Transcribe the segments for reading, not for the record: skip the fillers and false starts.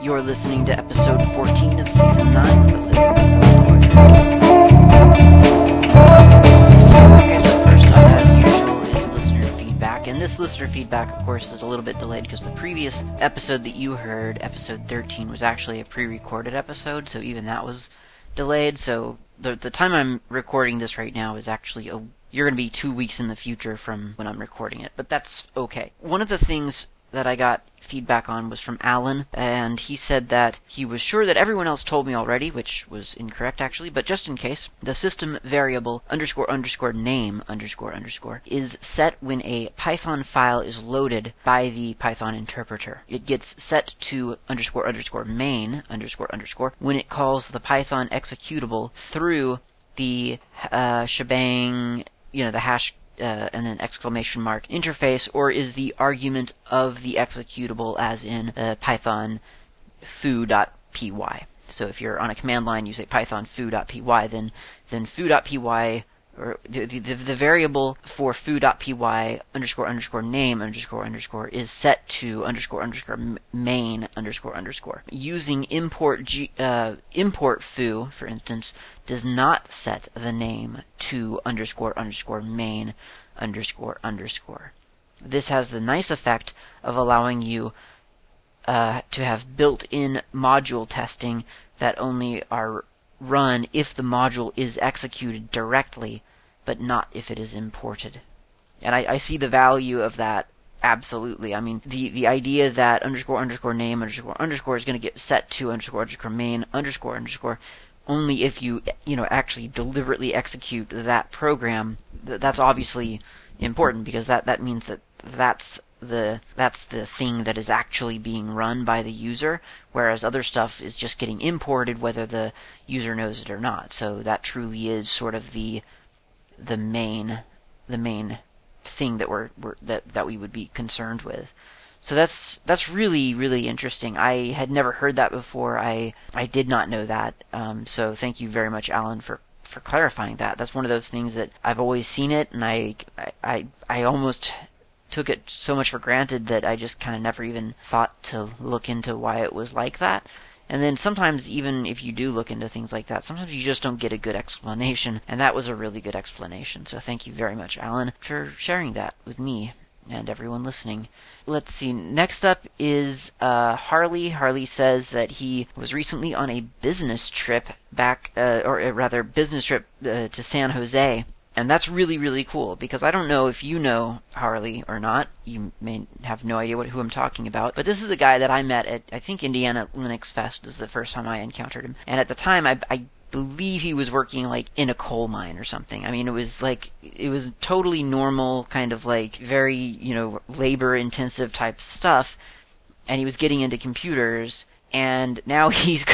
You're listening to episode 14 of season 9 of Living Okay, so first up, as usual, is listener feedback. And this listener feedback, of course, is a little bit delayed because the previous episode that you heard, episode 13, was actually a pre-recorded episode, so even that was delayed. So the time I'm recording this right now is actually you're going to be 2 weeks in the future from when I'm recording it, but that's okay. One of the things that I got feedback on was from Alan, and he said that he was sure that everyone else told me already, which was incorrect actually, but just in case, the system variable __name _ is set when a Python file is loaded by the Python interpreter. It gets set to __main _ when it calls the Python executable through the shebang, the hash and then exclamation mark interface, or is the argument of the executable, as in Python foo.py. So if you're on a command line, you say Python foo.py, then foo.py, or the variable for foo.py __name _ is set to __main _ Using import foo, for instance, does not set the name to __main _ This has the nice effect of allowing you to have built-in module testing that only are run if the module is executed directly, but not if it is imported. And I see the value of that, absolutely. I mean, the idea that __name _ is going to get set to __main _ only if you actually deliberately execute that program, that's obviously important, because that means that that's the thing that is actually being run by the user, whereas other stuff is just getting imported whether the user knows it or not. So that truly is sort of the main thing that we would be concerned with. So that's really, really interesting. I had never heard that before. I did not know that. So thank you very much, Alan, for clarifying that. That's one of those things that I've always seen it, and I almost took it so much for granted that I just kind of never even thought to look into why it was like that. And then sometimes, even if you do look into things like that, sometimes you just don't get a good explanation, and that was a really good explanation. So thank you very much, Alan, for sharing that with me and everyone listening. Let's see, next up is Harley. Harley says that he was recently on a business trip to San Jose. And that's really, really cool, because I don't know if you know Harley or not. You may have no idea who I'm talking about. But this is a guy that I met at, I think, Indiana Linux Fest is the first time I encountered him. And at the time, I believe he was working in a coal mine or something. I mean, it was totally normal, kind of very, labor intensive type stuff. And he was getting into computers. And now he's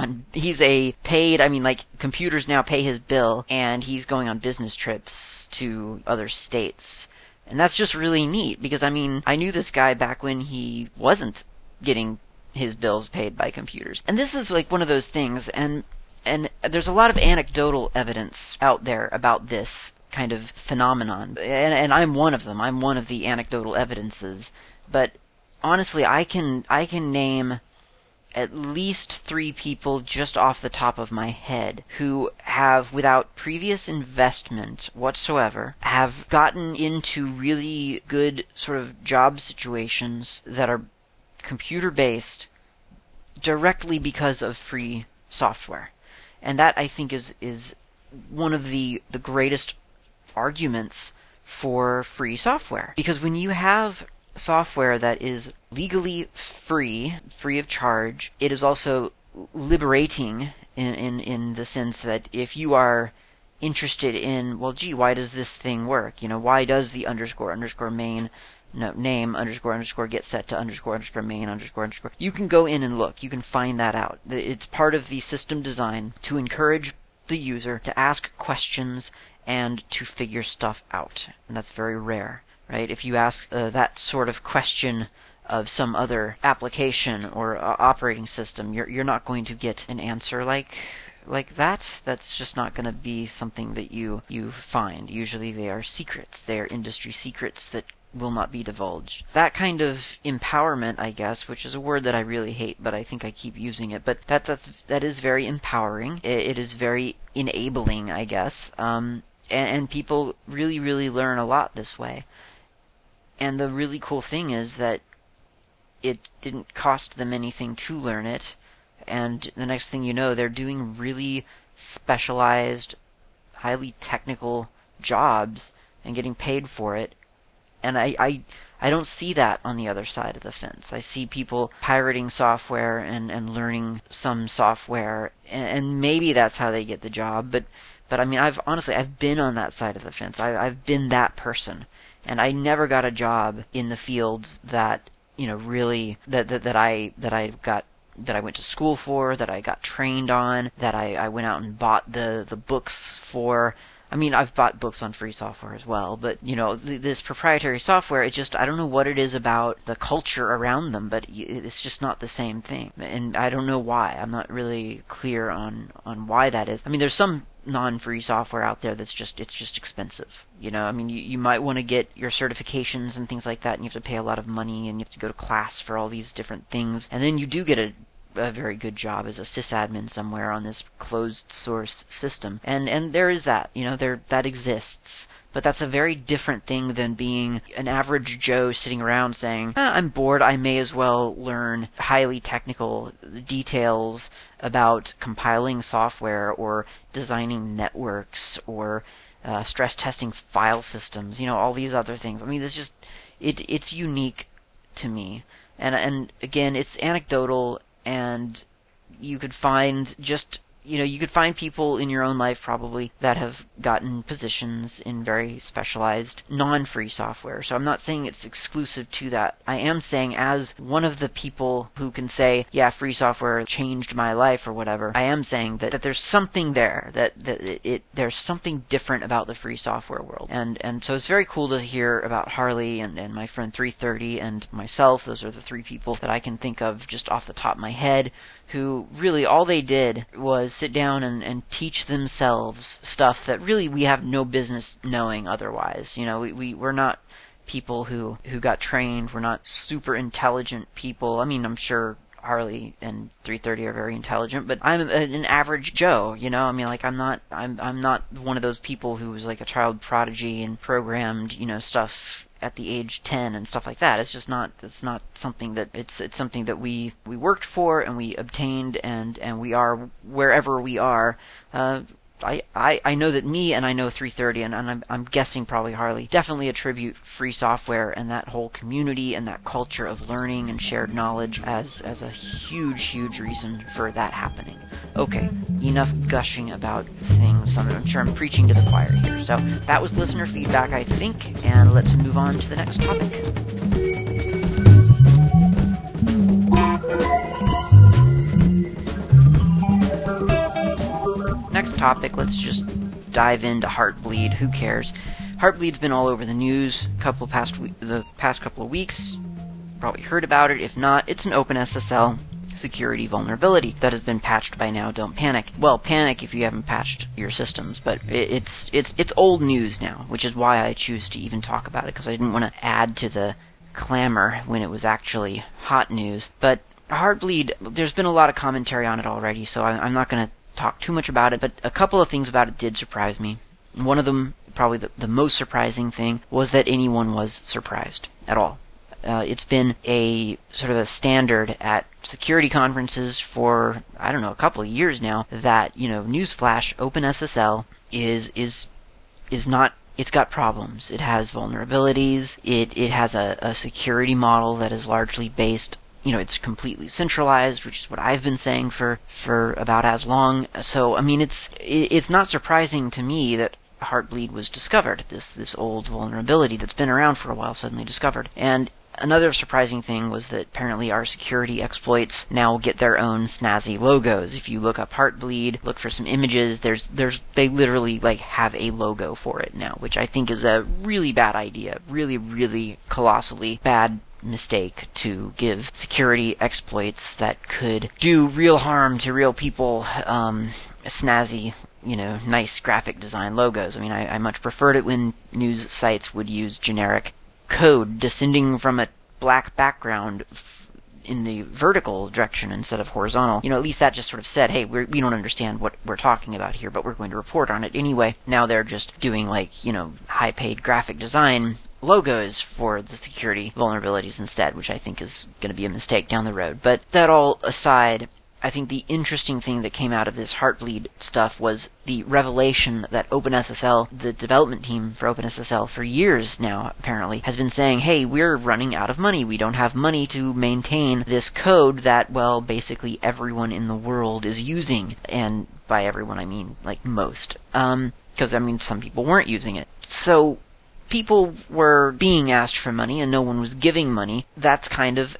a paid, computers now pay his bill, and he's going on business trips to other states. And that's just really neat, because, I knew this guy back when he wasn't getting his bills paid by computers. And this is one of those things, and there's a lot of anecdotal evidence out there about this kind of phenomenon. And I'm one of them. I'm one of the anecdotal evidences. But honestly, I can name at least 3 people just off the top of my head who have, without previous investment whatsoever, have gotten into really good sort of job situations that are computer-based directly because of free software. And that, I think, is one of the greatest arguments for free software. Because when you have software that is legally free of charge, it is also liberating in the sense that if you are interested in, why does this thing work? Why does the __main name _ get set to __main _ you can go in and look. You can find that out. It's part of the system design to encourage the user to ask questions and to figure stuff out. And that's very rare. Right? If you ask that sort of question of some other application or operating system, you're not going to get an answer like that. That's just not going to be something that you find. Usually they are secrets. They are industry secrets that will not be divulged. That kind of empowerment, I guess, which is a word that I really hate, but I think I keep using it, but that is very empowering. It is very enabling, I guess, and people really, really learn a lot this way. And the really cool thing is that it didn't cost them anything to learn it, and the next thing you know, they're doing really specialized, highly technical jobs and getting paid for it. And I don't see that on the other side of the fence. I see people pirating software and learning some software, and maybe that's how they get the job. But I mean, I've been on that side of the fence. I've been that person, and I never got a job in the fields that really that I went to school for, that I got trained on, that I went out and bought the books for. I mean, I've bought books on free software as well, but, this proprietary software, I don't know what it is about the culture around them, but it's just not the same thing. And I don't know why. I'm not really clear on why that is. I mean, there's some non-free software out there it's just expensive. I mean, you might want to get your certifications and things like that, and you have to pay a lot of money, and you have to go to class for all these different things. And then you do get a very good job as a sysadmin somewhere on this closed source system. And there is that, that exists. But that's a very different thing than being an average Joe sitting around saying, I'm bored, I may as well learn highly technical details about compiling software or designing networks or stress testing file systems, all these other things. I mean, it's unique to me. And again, it's anecdotal, and you could find you could find people in your own life probably that have gotten positions in very specialized non-free software. So I'm not saying it's exclusive to that. I am saying, as one of the people who can say, yeah, free software changed my life or whatever, I am saying that there's something there, that there's something different about the free software world. And so it's very cool to hear about Harley and my friend 330 and myself. Those are the three people that I can think of just off the top of my head who really all they did was sit down and teach themselves stuff that really we have no business knowing otherwise. We're not people who got trained. We're not super intelligent people. I mean, I'm sure Harley and 330 are very intelligent, but I'm an average Joe, I mean, like, I'm not one of those people who was like a child prodigy and programmed, stuff at the age 10 and stuff like that. It's not something that it's something that we worked for and we obtained, and we are wherever we are. I know that me and I know 330 and I'm guessing probably Harley definitely attribute free software and that whole community and that culture of learning and shared knowledge as a huge reason for that happening. Okay, enough gushing about things. I'm sure I'm preaching to the choir here. So that was listener feedback, I think, and let's move on to the next topic. Next topic, let's just dive into Heartbleed. Who cares? Heartbleed's been all over the news the past couple of weeks. Probably heard about it. If not, it's an OpenSSL security vulnerability that has been patched by now. Don't panic. Well, panic if you haven't patched your systems, but it's old news now, which is why I choose to even talk about it, because I didn't want to add to the clamor when it was actually hot news. But Heartbleed, there's been a lot of commentary on it already, so I'm not going to talk too much about it, but a couple of things about it did surprise me. One of them, probably the most surprising thing, was that anyone was surprised at all. It's been a sort of a standard at security conferences for, I don't know, a couple of years now, that, newsflash, OpenSSL is not, it's got problems. It has vulnerabilities. It has a security model that is largely based, it's completely centralized, which is what I've been saying for about as long. So, I mean, it's not surprising to me that Heartbleed was discovered, this old vulnerability that's been around for a while, suddenly discovered. And another surprising thing was that apparently our security exploits now get their own snazzy logos. If you look up Heartbleed, look for some images, they literally have a logo for it now, which I think is a really bad idea, really colossally bad mistake to give security exploits that could do real harm to real people snazzy, nice graphic design logos. I mean, I much preferred it when news sites would use generic code descending from a black background in the vertical direction instead of horizontal, at least that just sort of said, hey, we don't understand what we're talking about here, but we're going to report on it anyway. Now they're just doing high-paid graphic design logos for the security vulnerabilities instead, which I think is going to be a mistake down the road. But that all aside, I think the interesting thing that came out of this Heartbleed stuff was the revelation that OpenSSL, the development team for OpenSSL for years now apparently, has been saying, hey, we're running out of money. We don't have money to maintain this code that, well, basically everyone in the world is using. And by everyone, I mean, most. Because, some people weren't using it. So people were being asked for money and no one was giving money. That's kind of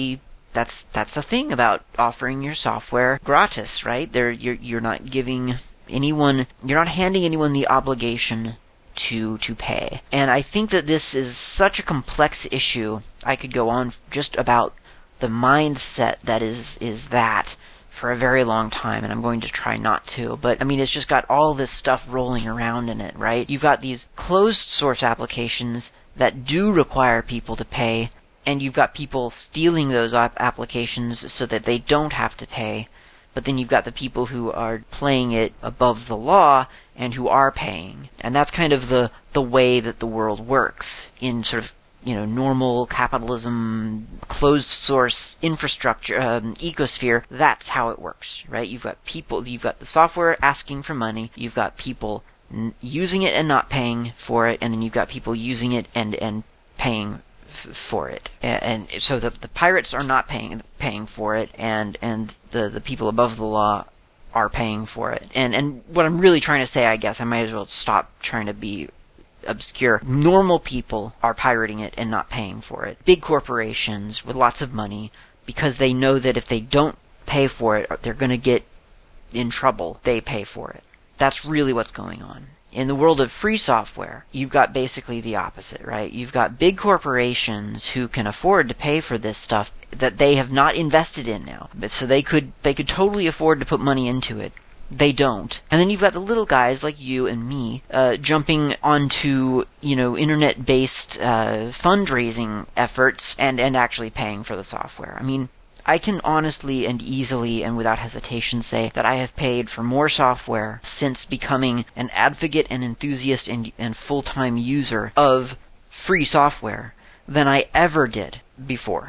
That's the thing about offering your software gratis, right? You're not giving anyone, you're not handing anyone the obligation to pay. And I think that this is such a complex issue. I could go on just about the mindset that is that for a very long time, and I'm going to try not to. But, it's just got all this stuff rolling around in it, right? You've got these closed source applications that do require people to pay, and you've got people stealing those applications so that they don't have to pay. But then you've got the people who are playing it above the law and who are paying. And that's kind of the way that the world works in sort of, normal capitalism, closed source infrastructure, ecosphere. That's how it works, right? You've got the software asking for money, you've got people using it and not paying for it, and then you've got people using it and paying for it, and so the pirates are not paying for it, and the people above the law are paying for it. And what I'm really trying to say, I guess, I might as well stop trying to be obscure. Normal people are pirating it and not paying for it. Big corporations with lots of money, because they know that if they don't pay for it, they're going to get in trouble. They pay for it. That's really what's going on. In the world of free software, you've got basically the opposite, right? You've got big corporations who can afford to pay for this stuff that they have not invested in now. So they could totally afford to put money into it. They don't. And then you've got the little guys like you and me jumping onto, internet-based fundraising efforts and actually paying for the software. I can honestly and easily and without hesitation say that I have paid for more software since becoming an advocate and enthusiast and full-time user of free software than I ever did before.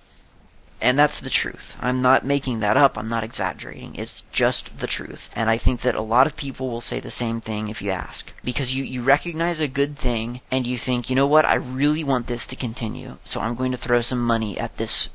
And that's the truth. I'm not making that up. I'm not exaggerating. It's just the truth. And I think that a lot of people will say the same thing if you ask. Because you recognize a good thing and you think, you know what, I really want this to continue. So I'm going to throw some money at this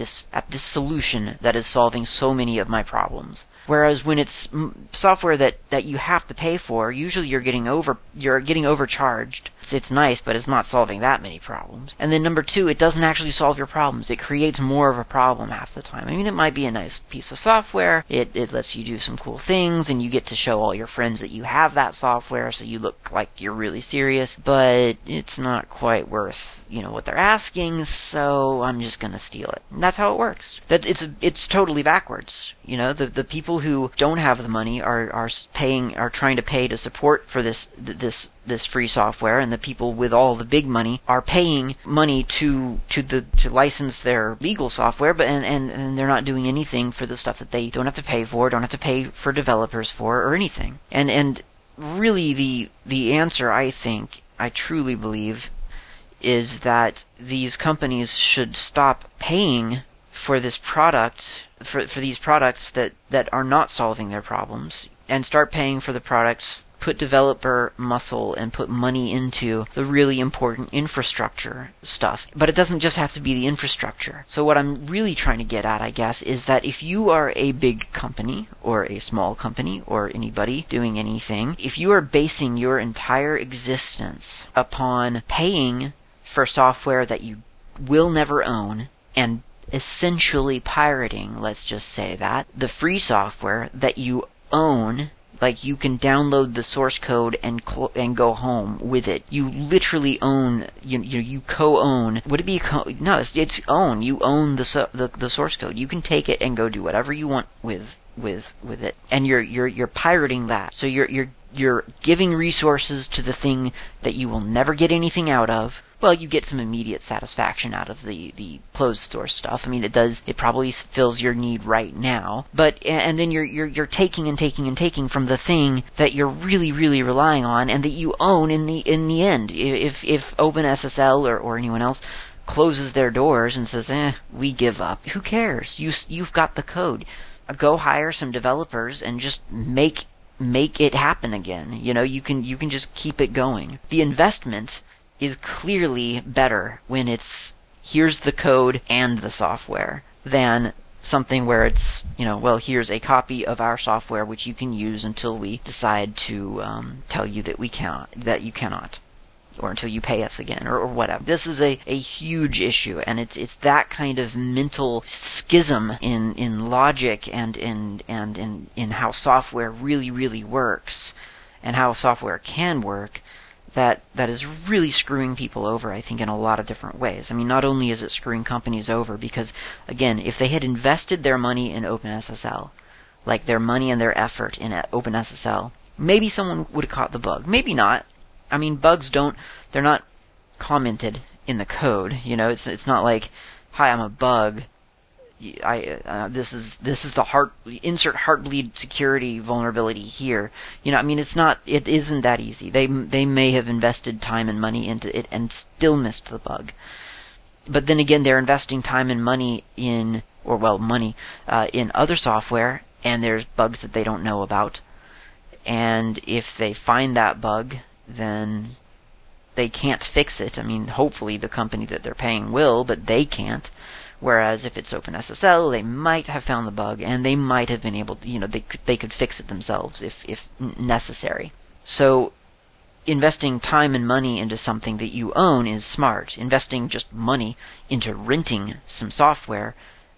solution that is solving so many of my problems. Whereas when it's software that you have to pay for, usually you're getting overcharged. It's nice, but it's not solving that many problems. And then number two, it doesn't actually solve your problems. It creates more of a problem half the time. It might be a nice piece of software. It lets you do some cool things, and you get to show all your friends that you have that software, so you look like you're really serious. But it's not quite worth what they're asking, so I'm just gonna steal it. And that's how it works. It's totally backwards. The people who don't have the money are trying to pay to support for this free software, and the people with all the big money are paying money to license their legal software, but and they're not doing anything for the stuff that they don't have to pay for, don't have to pay for developers for, or anything. And really the answer, I truly believe, is that these companies should stop paying for this product, for these products that are not solving their problems, and start paying for the products, put developer muscle and put money into the really important infrastructure stuff. But it doesn't just have to be the infrastructure. So what I'm really trying to get at, I guess, is that if you are a big company, or a small company, or anybody doing anything, if you are basing your entire existence upon paying for software that you will never own, and essentially pirating, let's just say that, the free software that you own, like you can download the source code and go home with it. You literally own, you co-own. Would it be no? It's own. You own the source code. You can take it and go do whatever you want with it, and you're pirating that. So you're giving resources to the thing that you will never get anything out of, well, you get some immediate satisfaction out of the closed source stuff. I mean, it probably fills your need right now, but and then you're taking and taking and taking from the thing that you're really really relying on and that you own in the end. If OpenSSL or anyone else closes their doors and says, we give up, who cares? You've got the code. Go hire some developers and just make it happen again. You can just keep it going. The investment is clearly better when it's here's the code and the software than something where it's, here's a copy of our software which you can use until we decide to tell you that you cannot, or until you pay us again, or whatever. This is a huge issue, and it's that kind of mental schism in logic and in how software really, really works, and how software can work, that is really screwing people over, I think, in a lot of different ways. I mean, not only is it screwing companies over, because, again, if they had invested their money in OpenSSL, like their money and their effort in OpenSSL, maybe someone would have caught the bug. Maybe not. I mean, bugs they're not commented in the code. It's not like, hi, I'm a bug. This is the insert Heartbleed security vulnerability here. It isn't that easy. They may have invested time and money into it and still missed the bug. But then again, they're investing time and money in other software, and there's bugs that they don't know about. And if they find that bug, then they can't fix it. I mean, hopefully the company that they're paying will, but they can't. Whereas if it's OpenSSL, they might have found the bug, and they might have been able to, they could fix it themselves if necessary. So investing time and money into something that you own is smart. Investing just money into renting some software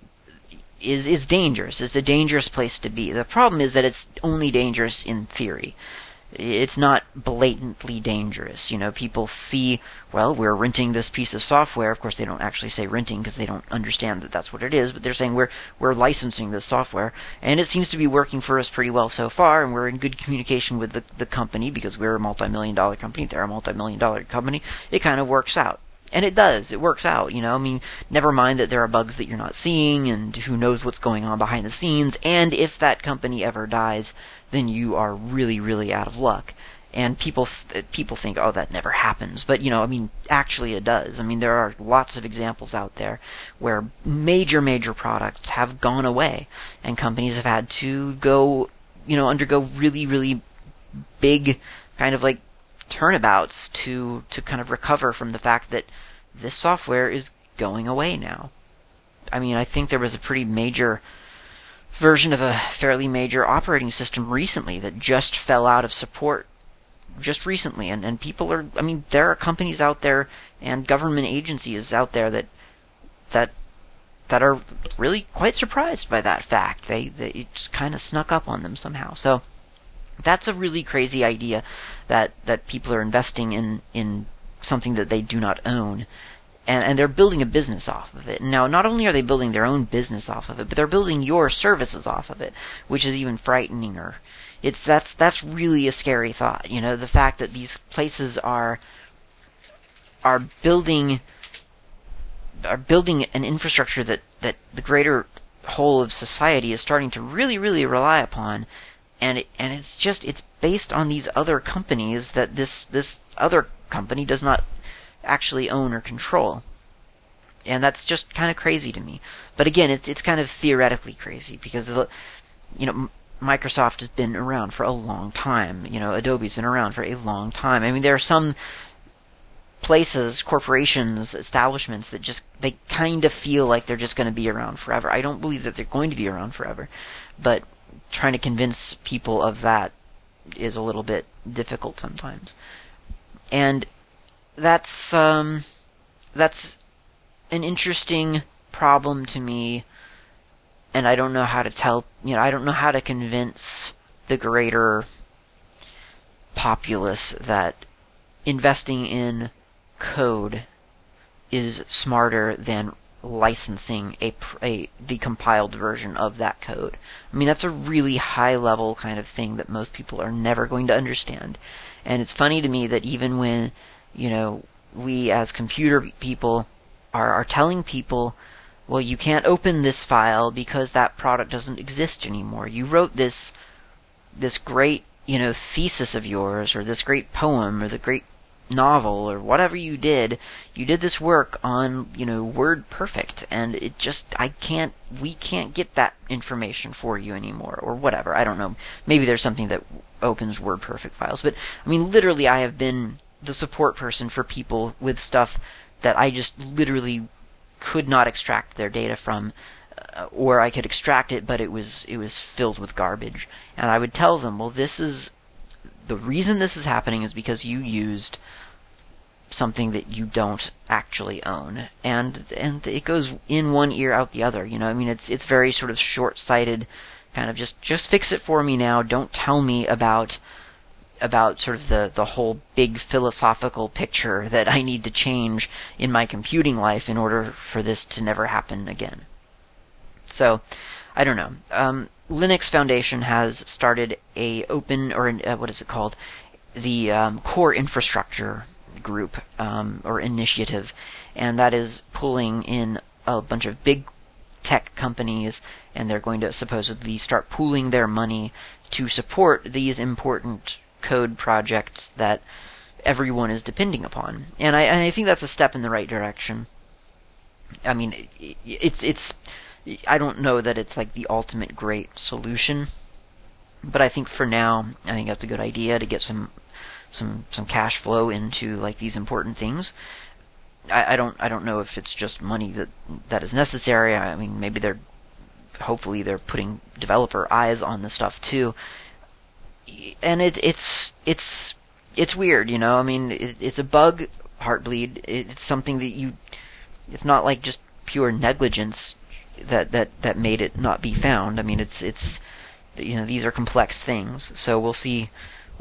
is dangerous. It's a dangerous place to be. The problem is that it's only dangerous in theory. It's not blatantly dangerous. People see, we're renting this piece of software. Of course, they don't actually say renting because they don't understand that that's what it is, but they're saying we're licensing this software, and it seems to be working for us pretty well so far, and we're in good communication with the company because we're a multi-million-dollar company, they're a multi-million-dollar company. It kind of works out. And it does. It works out, never mind that there are bugs that you're not seeing, and who knows what's going on behind the scenes, and if that company ever dies, then you are really, really out of luck. And people think, that never happens. But, actually it does. There are lots of examples out there where major, major products have gone away, and companies have had to undergo really, really big kind of like turnabouts to kind of recover from the fact that this software is going away now. I think there was a pretty major version of a fairly major operating system recently that just fell out of support just recently, and people are, there are companies out there and government agencies out there that are really quite surprised by that fact. It just kind of snuck up on them somehow. So that's a really crazy idea that people are investing in something that they do not own. And they're building a business off of it. Now, not only are they building their own business off of it, but they're building your services off of it, which is even frighteninger. That's really a scary thought. The fact that these places are building an infrastructure that the greater whole of society is starting to really, really rely upon, and it's based on these other companies that this other company does not actually own or control. And that's just kind of crazy to me. But again, it's kind of theoretically crazy because Microsoft has been around for a long time. Adobe's been around for a long time. There are some places, corporations, establishments that they kind of feel like they're just going to be around forever. I don't believe that they're going to be around forever, but trying to convince people of that is a little bit difficult sometimes. And that's an interesting problem to me, and I don't know how to I don't know how to convince the greater populace that investing in code is smarter than licensing the compiled version of that code. That's a really high level kind of thing that most people are never going to understand. And it's funny to me that even when we as computer people are telling people, well, you can't open this file because that product doesn't exist anymore. You wrote this great, thesis of yours, or this great poem, or the great novel, or whatever you did this work on, WordPerfect, and we can't get that information for you anymore, or whatever. I don't know. Maybe there's something that opens WordPerfect files, but I mean, literally, I have been the support person for people with stuff that I just literally could not extract their data from, or I could extract it, but it was filled with garbage. And I would tell them, well, the reason this is happening is because you used something that you don't actually own, and it goes in one ear out the other. I mean, it's very sort of short-sighted, kind of just fix it for me now. Don't tell me about sort of the whole big philosophical picture that I need to change in my computing life in order for this to never happen again. So, I don't know. Linux Foundation has started a open, or what is it called? The Core Infrastructure group, or initiative, and that is pulling in a bunch of big tech companies, and they're going to supposedly start pooling their money to support these important code projects that everyone is depending upon. And I think that's a step in the right direction. I mean, it's I don't know that it's like the ultimate great solution, but I think for now, I think that's a good idea to get some cash flow into like these important things. I don't know if it's just money that is necessary. I mean, maybe hopefully they're putting developer eyes on the stuff too. And it's weird, I mean, it's a bug, Heartbleed. It's something that it's not like just pure negligence that made it not be found. I mean, it's these are complex things. So we'll see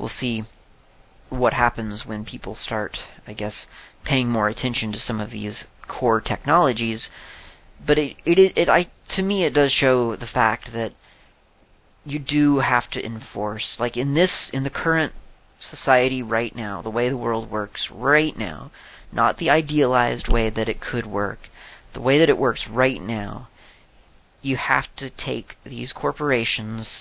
what happens when people start, I guess, paying more attention to some of these core technologies. But to me, it does show the fact that you do have to enforce, like in the current society right now, the way the world works right now, not the idealized way that it could work, the way that it works right now, you have to take these corporations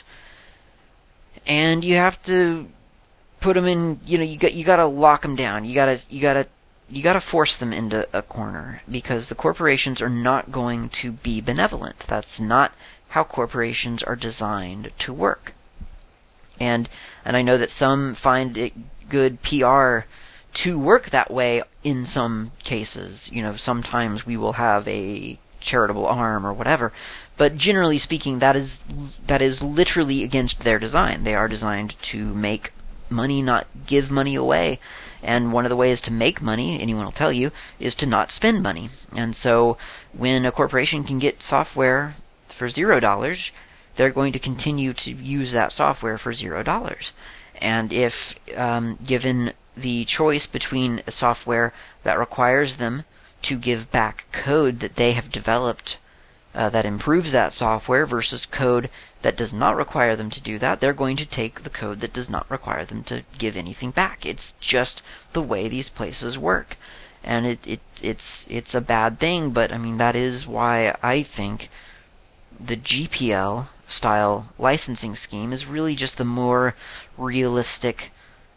and you have to put them in, you got to lock them down. You got to force them into a corner, because the corporations are not going to be benevolent. That's not how corporations are designed to work. And I know that some find it good PR to work that way in some cases. Sometimes we will have a charitable arm or whatever, but generally speaking, that is literally against their design. They are designed to make money, not give money away. And one of the ways to make money, anyone will tell you, is to not spend money. And so when a corporation can get software for $0, they're going to continue to use that software for $0. And if given the choice between a software that requires them to give back code that they have developed that improves that software versus code that does not require them to do that, they're going to take the code that does not require them to give anything back. It's just the way these places work. And it's a bad thing, but I mean, that is why I think the GPL style licensing scheme is really just the more realistic,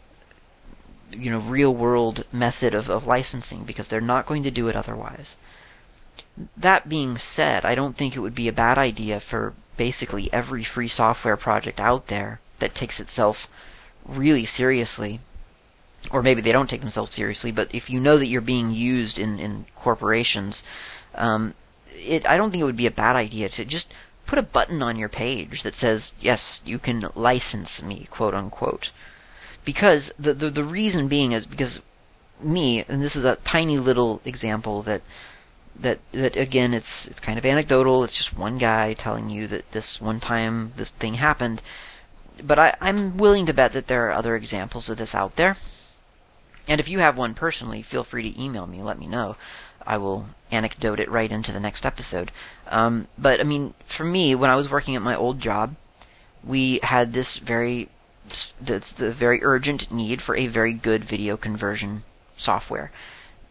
real world method of licensing, because they're not going to do it otherwise. That being said, I don't think it would be a bad idea for basically every free software project out there that takes itself really seriously, or maybe they don't take themselves seriously, but if you know that you're being used in corporations, I don't think it would be a bad idea to just put a button on your page that says, yes, you can license me, quote unquote. Because the reason being is because me, and this is a tiny little example that again, it's kind of anecdotal. It's just one guy telling you that this one time this thing happened. But I'm willing to bet that there are other examples of this out there. And if you have one personally, feel free to email me. Let me know. I will anecdote it right into the next episode. But I mean, for me, when I was working at my old job, we had the very urgent need for a very good video conversion software.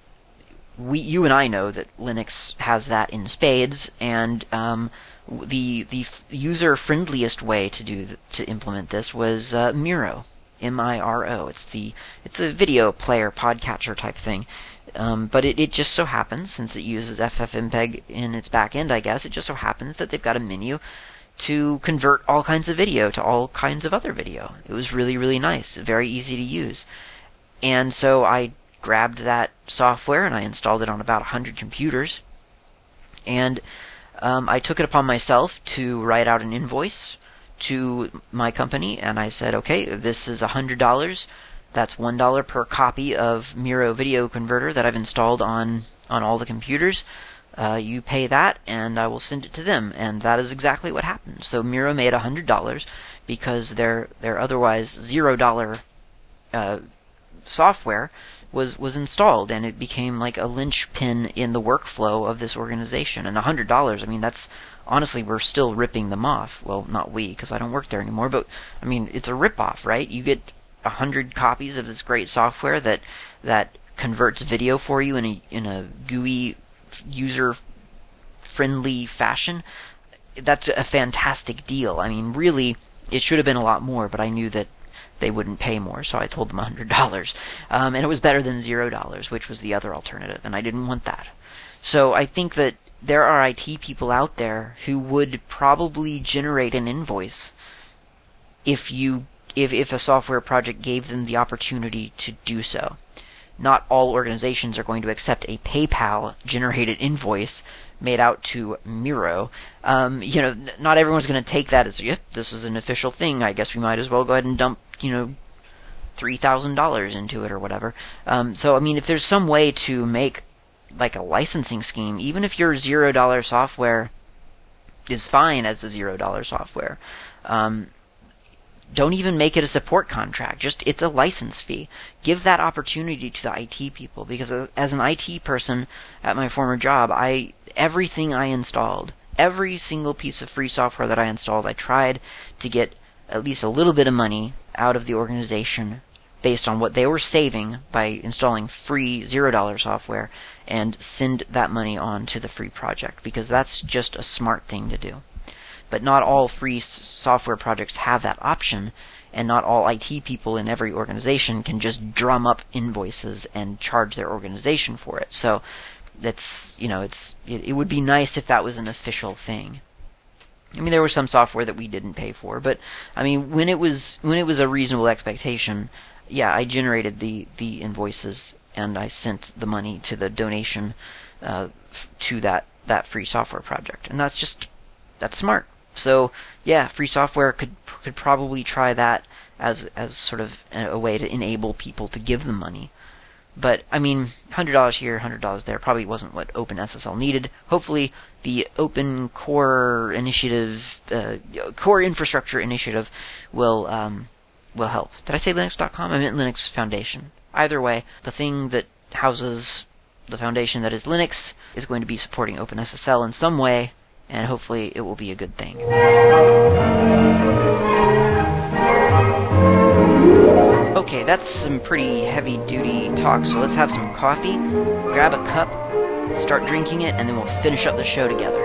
you and I know that Linux has that in spades, and the user friendliest way to implement this was Miro, Miro. It's a video player podcatcher type thing. But it just so happens, since it uses FFmpeg in its back end, I guess, it just so happens that they've got a menu to convert all kinds of video to all kinds of other video. It was really, really nice, very easy to use. And so I grabbed that software and I installed it on about 100 computers. And I took it upon myself to write out an invoice to my company, and I said, okay, this is $100. That's $1 per copy of Miro Video Converter that I've installed on all the computers. You pay that, and I will send it to them. And that is exactly what happened. So Miro made $100 because their otherwise $0 software was installed, and it became like a linchpin in the workflow of this organization. And $100, I mean, that's honestly, we're still ripping them off. Well, not we, because I don't work there anymore. But I mean, it's a rip-off, right? You get 100 copies of this great software that converts video for you in a GUI user-friendly fashion. That's a fantastic deal. I mean, really, it should have been a lot more, but I knew that they wouldn't pay more, so I told them $100. And it was better than $0, which was the other alternative, and I didn't want that. So I think that there are IT people out there who would probably generate an invoice if a software project gave them the opportunity to do so. Not all organizations are going to accept a PayPal-generated invoice made out to Miro. Not everyone's going to take that as, yep, this is an official thing. I guess we might as well go ahead and dump, $3,000 into it or whatever. So, I mean, if there's some way to make like a licensing scheme, even if your $0 software is fine as the $0 software, don't even make it a support contract. Just, it's a license fee. Give that opportunity to the IT people, because as an IT person at my former job, everything I installed, every single piece of free software that I installed, I tried to get at least a little bit of money out of the organization based on what they were saving by installing free $0 software, and send that money on to the free project, because that's just a smart thing to do. But not all free software projects have that option, and not all IT people in every organization can just drum up invoices and charge their organization for it. So it would be nice if that was an official thing. I mean, there was some software that we didn't pay for, but I mean, when it was a reasonable expectation, yeah, I generated the invoices and I sent the money to the donation to that free software project, and that's smart. So yeah, free software could probably try that as sort of a way to enable people to give them money. But I mean, $100 here, $100 there probably wasn't what OpenSSL needed. Hopefully, the Open Core Initiative, Core Infrastructure Initiative, will help. Did I say Linux.com? I meant Linux Foundation. Either way, the thing that houses the foundation that is Linux is going to be supporting OpenSSL in some way, and hopefully it will be a good thing. Okay, that's some pretty heavy-duty talk, so let's have some coffee, grab a cup, start drinking it, and then we'll finish up the show together.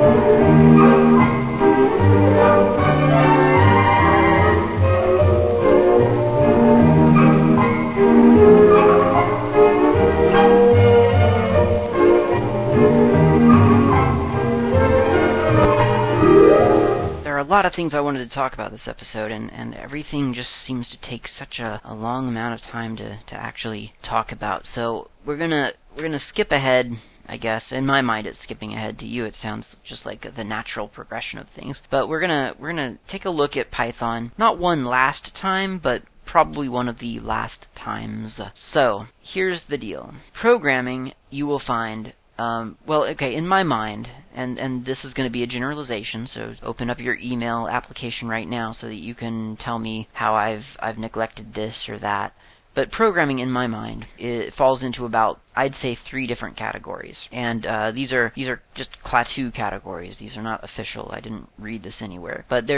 A lot of things I wanted to talk about this episode, and everything just seems to take such a long amount of time to actually talk about. So we're gonna skip ahead, I guess. In my mind, it's skipping ahead. To you, it sounds just like the natural progression of things. But we're gonna take a look at Python, not one last time, but probably one of the last times. So here's the deal: programming, you will find. In my mind, and this is going to be a generalization, so open up your email application right now so that you can tell me how I've neglected this or that. But programming, in my mind, it falls into about, I'd say, 3 different categories. And these are just Klaatu categories. These are not official. I didn't read this anywhere. But there's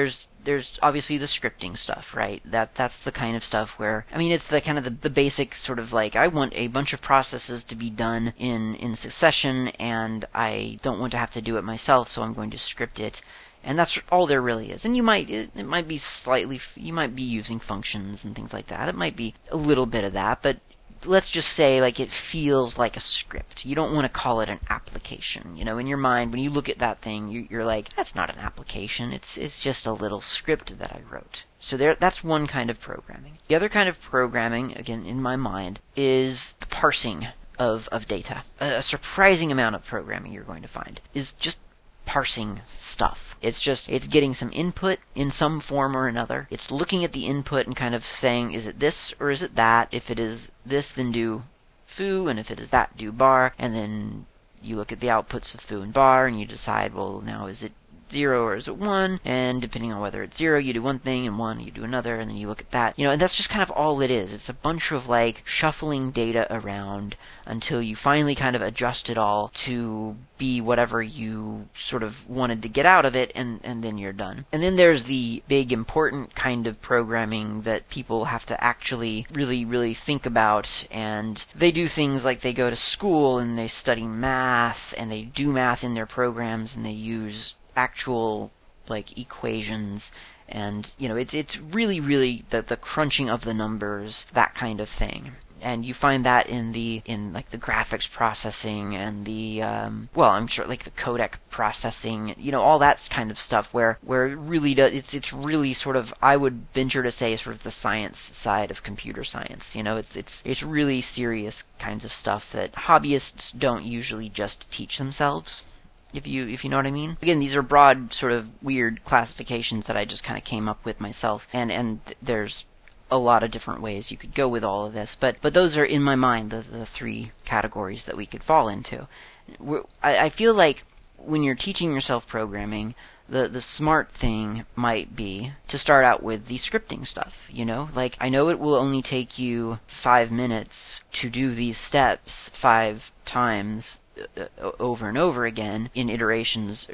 there's obviously the scripting stuff, right? That's the kind of stuff where, I mean, it's the kind of the basic sort of like, I want a bunch of processes to be done in succession, and I don't want to have to do it myself, so I'm going to script it. And that's all there really is. And it might be slightly, you might be using functions and things like that. It might be a little bit of that, but let's just say like it feels like a script. You don't want to call it an application. In your mind, when you look at that thing, you're like, that's not an application. It's just a little script that I wrote. So that's one kind of programming. The other kind of programming, again, in my mind, is the parsing of data. A surprising amount of programming you're going to find is just parsing stuff. It's getting some input in some form or another. It's looking at the input and kind of saying, is it this or is it that? If it is this, then do foo, and if it is that, do bar. And then you look at the outputs of foo and bar, and you decide, well, now is it 0 or is it 1? And depending on whether it's 0, you do one thing, and 1, you do another, and then you look at that. And that's just kind of all it is. It's a bunch of like shuffling data around until you finally kind of adjust it all to be whatever you sort of wanted to get out of it, and then you're done. And then there's the big important kind of programming that people have to actually really, really think about, and they do things like they go to school and they study math, and they do math in their programs, and they use actual like equations, and it's really, really the crunching of the numbers, that kind of thing. And you find that in like the graphics processing and the I'm sure like the codec processing, all that kind of stuff where it really does, it's really sort of, I would venture to say, sort of the science side of computer science. It's really serious kinds of stuff that hobbyists don't usually just teach themselves. If you know what I mean. Again, these are broad, sort of weird classifications that I just kind of came up with myself, and there's a lot of different ways you could go with all of this, but those are, in my mind, the three categories that we could fall into. I feel like when you're teaching yourself programming, the smart thing might be to start out with the scripting stuff, Like, I know it will only take you 5 minutes to do these steps 5 times over and over again in iterations,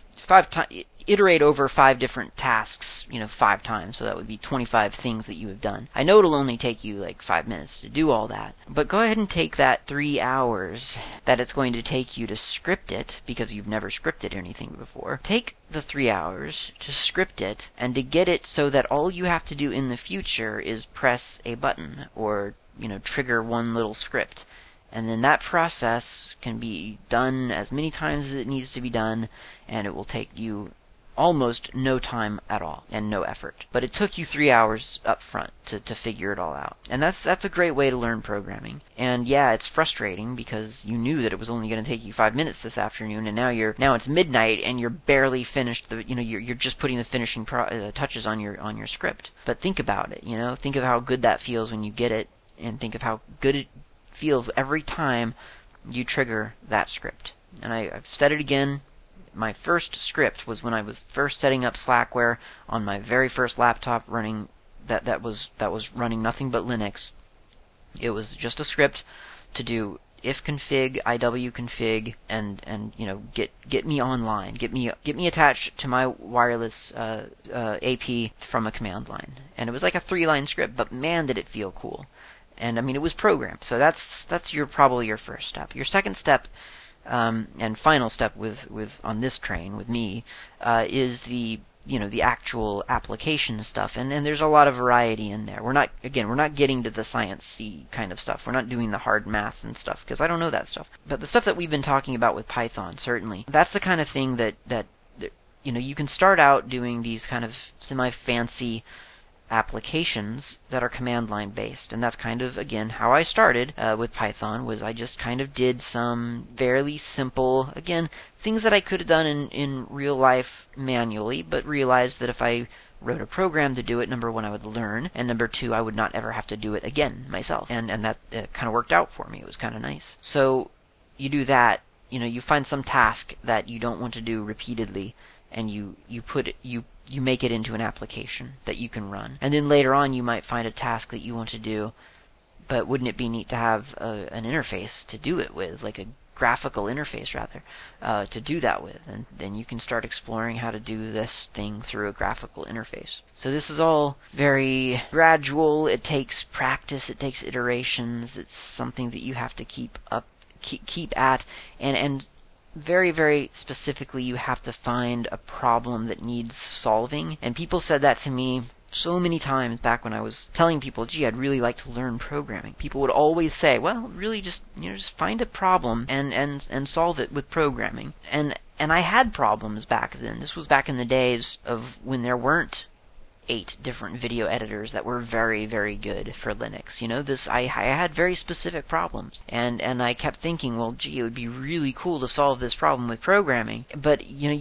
iterate over 5 different tasks, 5 times, so that would be 25 things that you have done. I know it'll only take you like 5 minutes to do all that, but go ahead and take that 3 hours that it's going to take you to script it, because you've never scripted anything before. Take the 3 hours to script it, and to get it so that all you have to do in the future is press a button, or, trigger one little script. And then that process can be done as many times as it needs to be done, and it will take you almost no time at all and no effort. But it took you 3 hours up front to figure it all out. And that's a great way to learn programming. And yeah, it's frustrating because you knew that it was only going to take you 5 minutes this afternoon, and now it's midnight and you're barely finished you're just putting the finishing touches on your script. But think about it, think of how good that feels when you get it, and think of how good it feels every time you trigger that script. And I've said it again, my first script was when I was first setting up Slackware on my very first laptop running that was running nothing but Linux. It was just a script to do ifconfig, iwconfig, and get me online, get me attached to my wireless AP from a command line. And it was like a 3-line script, but man, did it feel cool. And I mean, it was programmed, so that's probably your first step. Your second step, and final step with on this train with me, is the actual application stuff, and there's a lot of variety in there. We're not getting to the sciencey kind of stuff. We're not doing the hard math and stuff, because I don't know that stuff. But the stuff that we've been talking about with Python, certainly, that's the kind of thing that you can start out doing these kind of semi-fancy applications that are command line based, and that's kind of, again, how I started with Python. Was I just kind of did some fairly simple, again, things that I could have done in real life manually, but realized that if I wrote a program to do it, number one, I would learn, and number two, I would not ever have to do it again myself, and that kind of worked out for me. It was kind of nice. So you do that, you find some task that you don't want to do repeatedly, and you make it into an application that you can run. And then later on you might find a task that you want to do, but wouldn't it be neat to have an interface to do it with, like a graphical interface rather to do that with, and then you can start exploring how to do this thing through a graphical interface. So this is all very gradual. It takes practice, it takes iterations. It's something that you have to keep at, and very, very specifically, you have to find a problem that needs solving. And people said that to me so many times back when I was telling people, gee, I'd really like to learn programming. People would always say, well, really just find a problem and solve it with programming. And I had problems back then. This was back in the days of when there weren't 8 different video editors that were very, very good for Linux. I had very specific problems, and I kept thinking, well, gee, it would be really cool to solve this problem with programming. But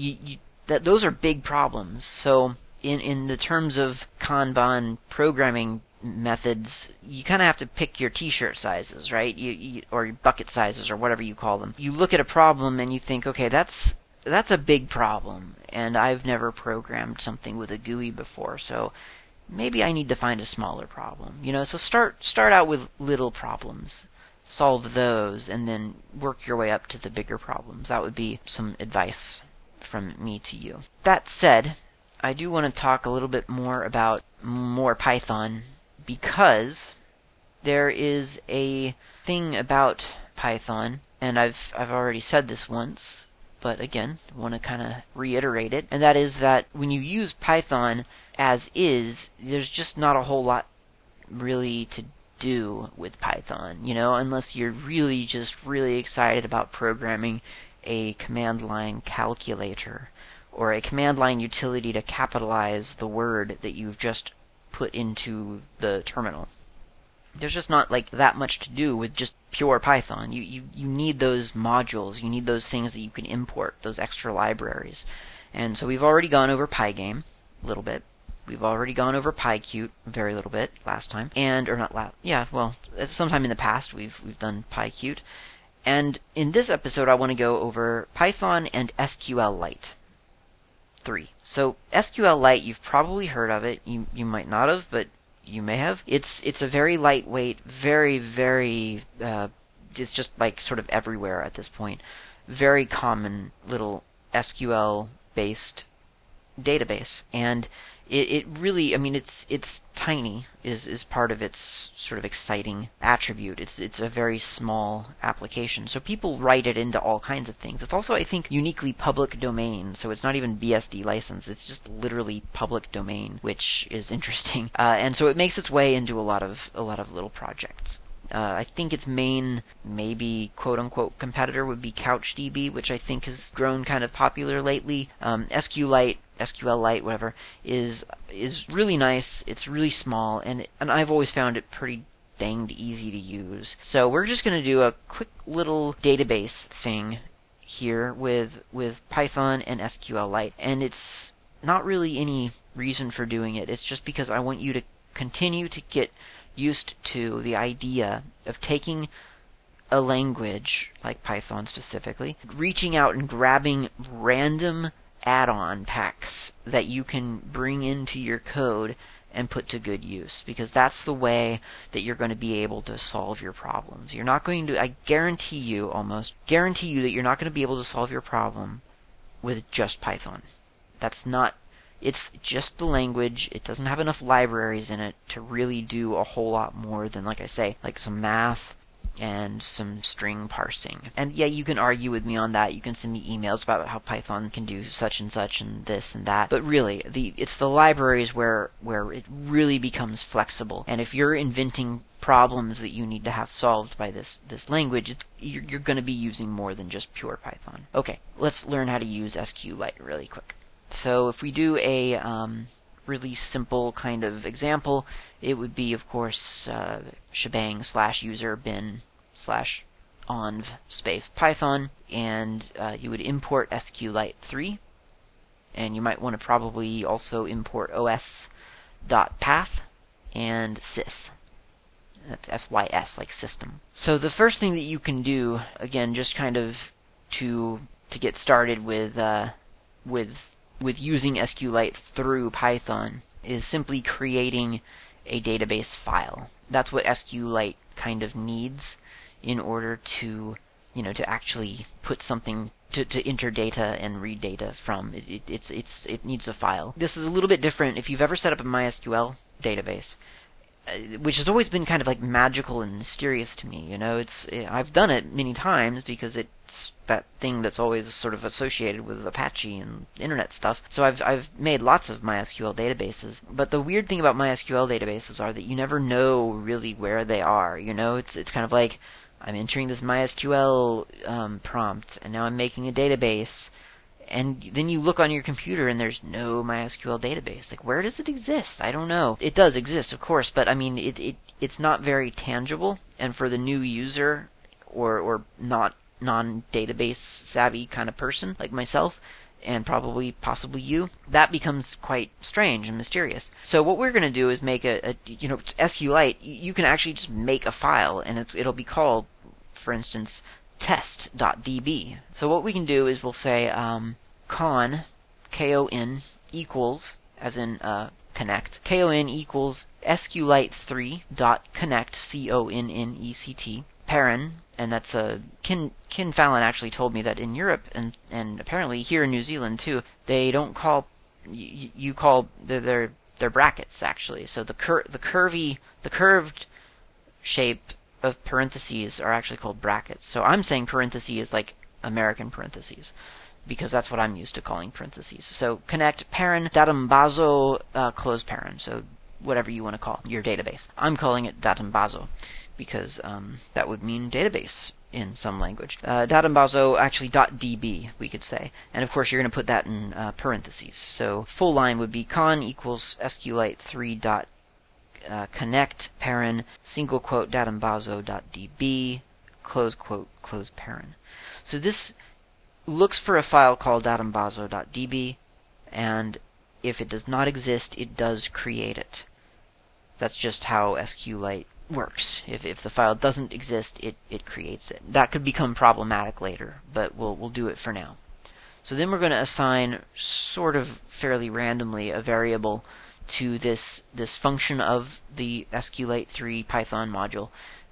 those are big problems. So in the terms of Kanban programming methods, you kind of have to pick your t-shirt sizes, right? Or your bucket sizes, or whatever you call them. You look at a problem and you think, okay, that's a big problem, and I've never programmed something with a GUI before, so maybe I need to find a smaller problem. So start out with little problems, solve those, and then work your way up to the bigger problems. That would be some advice from me to you. That said, I do want to talk a little bit more about more Python, because there is a thing about Python, and I've already said this once, but again, I want to kind of reiterate it, and that is that when you use Python as is, there's just not a whole lot really to do with Python, unless you're really excited about programming a command line calculator, or a command line utility to capitalize the word that you've just put into the terminal. There's just not that much to do with just pure Python. You need those modules, you need those things that you can import, those extra libraries. And so we've already gone over Pygame a little bit. We've already gone over PyQt a very little bit last time. Sometime in the past we've done PyQt. And in this episode I want to go over Python and SQLite 3. So SQLite, you've probably heard of it. You might not have, but you may have. It's a very lightweight, very it's just sort of everywhere at this point. Very common little SQL-based database, and it really, it's tiny is part of its sort of exciting attribute. It's a very small application, so people write it into all kinds of things. It's also, I think, uniquely public domain, so it's not even BSD license. It's just literally public domain, which is interesting, and so it makes its way into a lot of little projects. I think its main, maybe quote-unquote competitor would be CouchDB, which I think has grown kind of popular lately. SQLite, whatever, is really nice. It's really small, and I've always found it pretty danged easy to use. So we're just going to do a quick little database thing here with Python and SQLite, and it's not really any reason for doing it. It's just because I want you to continue to get used to the idea of taking a language, like Python specifically, reaching out and grabbing random add-on packs that you can bring into your code and put to good use, because that's the way that you're going to be able to solve your problems. You're not going to, I almost guarantee you that you're not going to be able to solve your problem with just Python. It's just the language. It doesn't have enough libraries in it to really do a whole lot more than, like I say, some math and some string parsing. And yeah, you can argue with me on that. You can send me emails about how Python can do such and this and that. But really, it's the libraries where it really becomes flexible. And if you're inventing problems that you need to have solved by this language, you're going to be using more than just pure Python. Okay, let's learn how to use SQLite really quick. So if we do a really simple kind of example, it would be, of course, shebang /user bin /env space Python, and you would import SQLite 3, and you might want to probably also import os.path and sys. That's SYS, like system. So the first thing that you can do, again, just kind of to get started with using SQLite through Python, is simply creating a database file. That's what SQLite kind of needs in order to to actually put something to enter data and read data from. It needs a file. This is a little bit different if you've ever set up a MySQL database, which has always been kind of like magical and mysterious to me. I've done it many times because it's that thing that's always sort of associated with Apache and internet stuff. So I've made lots of MySQL databases, but the weird thing about MySQL databases are that you never know really where they are. It's kind of like I'm entering this MySQL prompt, and now I'm making a database. And then you look on your computer and there's no MySQL database. Like, where does it exist? I don't know. It does exist, of course, but I mean, it's not very tangible. And for the new user or not non-database savvy kind of person like myself, and possibly you, that becomes quite strange and mysterious. So what we're going to do is make SQLite. You can actually just make a file, and it'll be called, for instance, test.db. So what we can do is we'll say con, K-O-N, equals, as in connect, K-O-N equals SQLite3.connect, C-O-N-N-E-C-T, paren, and that's Ken Fallon actually told me that in Europe, and apparently here in New Zealand too, they don't call, you call, they're brackets actually. So the curved shape of parentheses are actually called brackets. So I'm saying parentheses like American parentheses, because that's what I'm used to calling parentheses. So connect paren datambazo close paren. So whatever you want to call your database. I'm calling it datambazo because that would mean database in some language. Datambazo actually .db, we could say. And of course you're going to put that in parentheses. So full line would be con equals SQLite3 connect paren single quote datambazo.db close quote close paren. So this looks for a file called datambazo.db, and if it does not exist, it does create it. That's just how SQLite works. If the file doesn't exist, it creates it. That could become problematic later, but we'll do it for now. So then we're going to assign, sort of fairly randomly, a variable to this function of the SQLite3 Python module,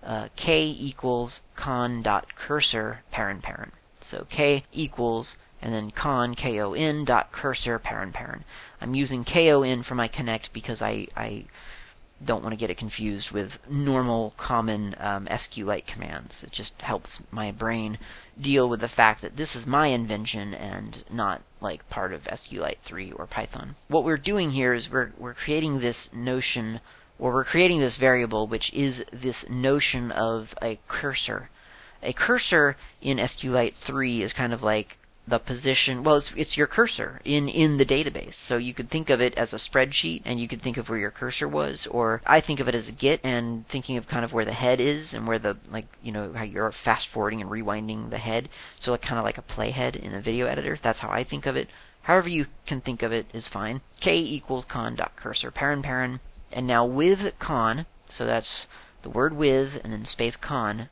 k equals con.cursor paren. So k equals, and then con, K-O-N, .cursor paren. I'm using K-O-N for my connect because I don't want to get it confused with normal, common SQLite commands. It just helps my brain deal with the fact that this is my invention and not like part of SQLite 3 or Python. What we're doing here is we're creating this notion, or we're creating this variable which is this notion of a cursor. A cursor in SQLite 3 is kind of like the position, well, it's your cursor in the database. So you could think of it as a spreadsheet, and you could think of where your cursor was, or I think of it as a Git, and thinking of kind of where the head is, and where the, how you're fast forwarding and rewinding the head, so kind of like a playhead in a video editor. That's how I think of it. However you can think of it is fine. K equals con.cursor paren, and now with con, so that's the word with, and then space con,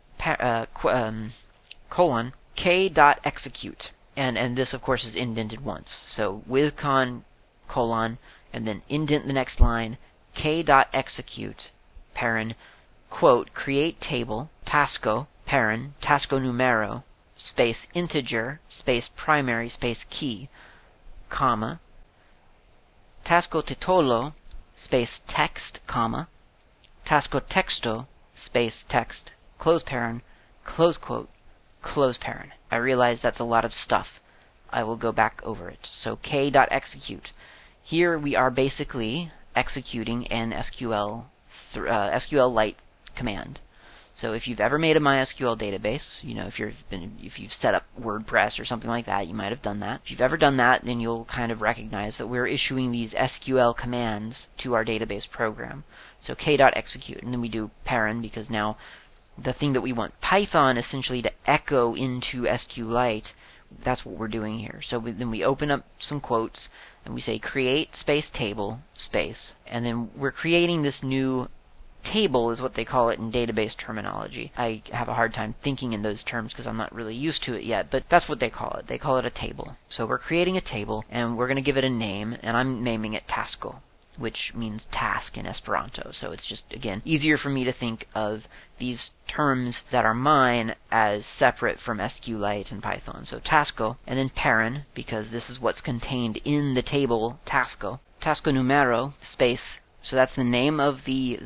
colon, k.execute. And this, of course, is indented once. So with con, colon, and then indent the next line, k.execute, paren, quote, create table, tasko, paren, tasko numero, space integer, space primary, space key, comma, tasko titolo, space text, comma, tasko texto, space text, close paren, close quote, close paren. I realize that's a lot of stuff. I will go back over it. So k.execute. Here we are basically executing an SQLite command. So if you've ever made a MySQL database, if you've set up WordPress or something like that, you might have done that. If you've ever done that, then you'll kind of recognize that we're issuing these SQL commands to our database program. So k.execute, and then we do paren because now the thing that we want Python essentially to echo into SQLite, that's what we're doing here. So then we open up some quotes, and we say create space table space, and then we're creating this new table, is what they call it in database terminology. I have a hard time thinking in those terms because I'm not really used to it yet, but that's what they call it. They call it a table. So we're creating a table, and we're going to give it a name, and I'm naming it Tasko. which means task in Esperanto. So it's just, again, easier for me to think of these terms that are mine as separate from SQLite and Python. So Tasko, and then parent, because this is what's contained in the table Tasko. Tasko numero, space. So that's the name of the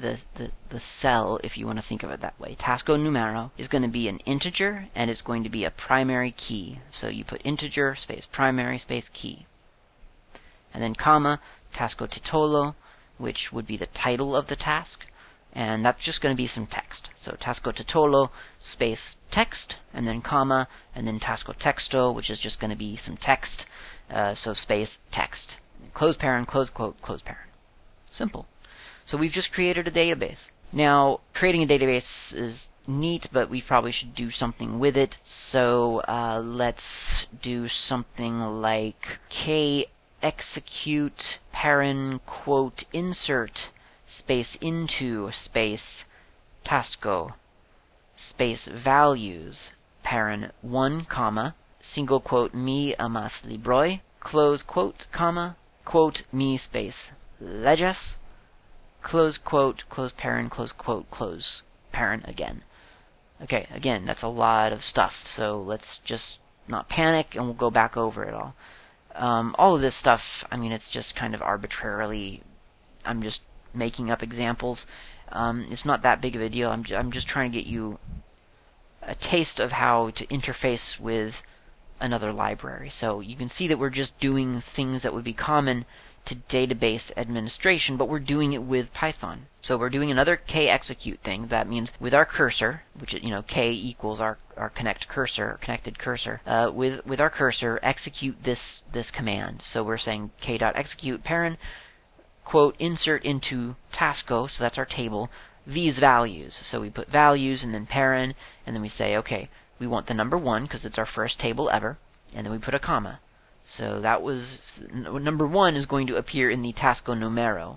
cell, if you want to think of it that way. Tasko numero is going to be an integer, and it's going to be a primary key. So you put integer, space primary, space key. And then comma, tasko titolo, which would be the title of the task. And that's just going to be some text. So tasko titolo, space text, and then comma, and then tasko texto, which is just going to be some text. So space text. Close parent, close quote, close parent. Simple. So we've just created a database. Now, creating a database is neat, but we probably should do something with it. So let's do something like k execute parent quote insert space into space tasko space values parent 1 comma single quote mi amas libroi close quote comma quote mi space legas close quote close parent close quote close parent again. Okay, again, that's a lot of stuff, so let's just not panic and we'll go back over it all. All of this stuff, I mean, it's just kind of arbitrarily, I'm just making up examples. It's not that big of a deal. I'm just trying to get you a taste of how to interface with another library. So you can see that we're just doing things that would be common to database administration, but we're doing it with Python. So we're doing another k execute thing. That means with our cursor, which k equals our connect cursor, connected cursor. With our cursor, execute this command. So we're saying k.execute parent quote insert into tasko, so that's our table, these values. So we put values and then parent, and then we say, okay, we want the number 1 because it's our first table ever, and then we put a comma. So that was number 1 is going to appear in the tasko numero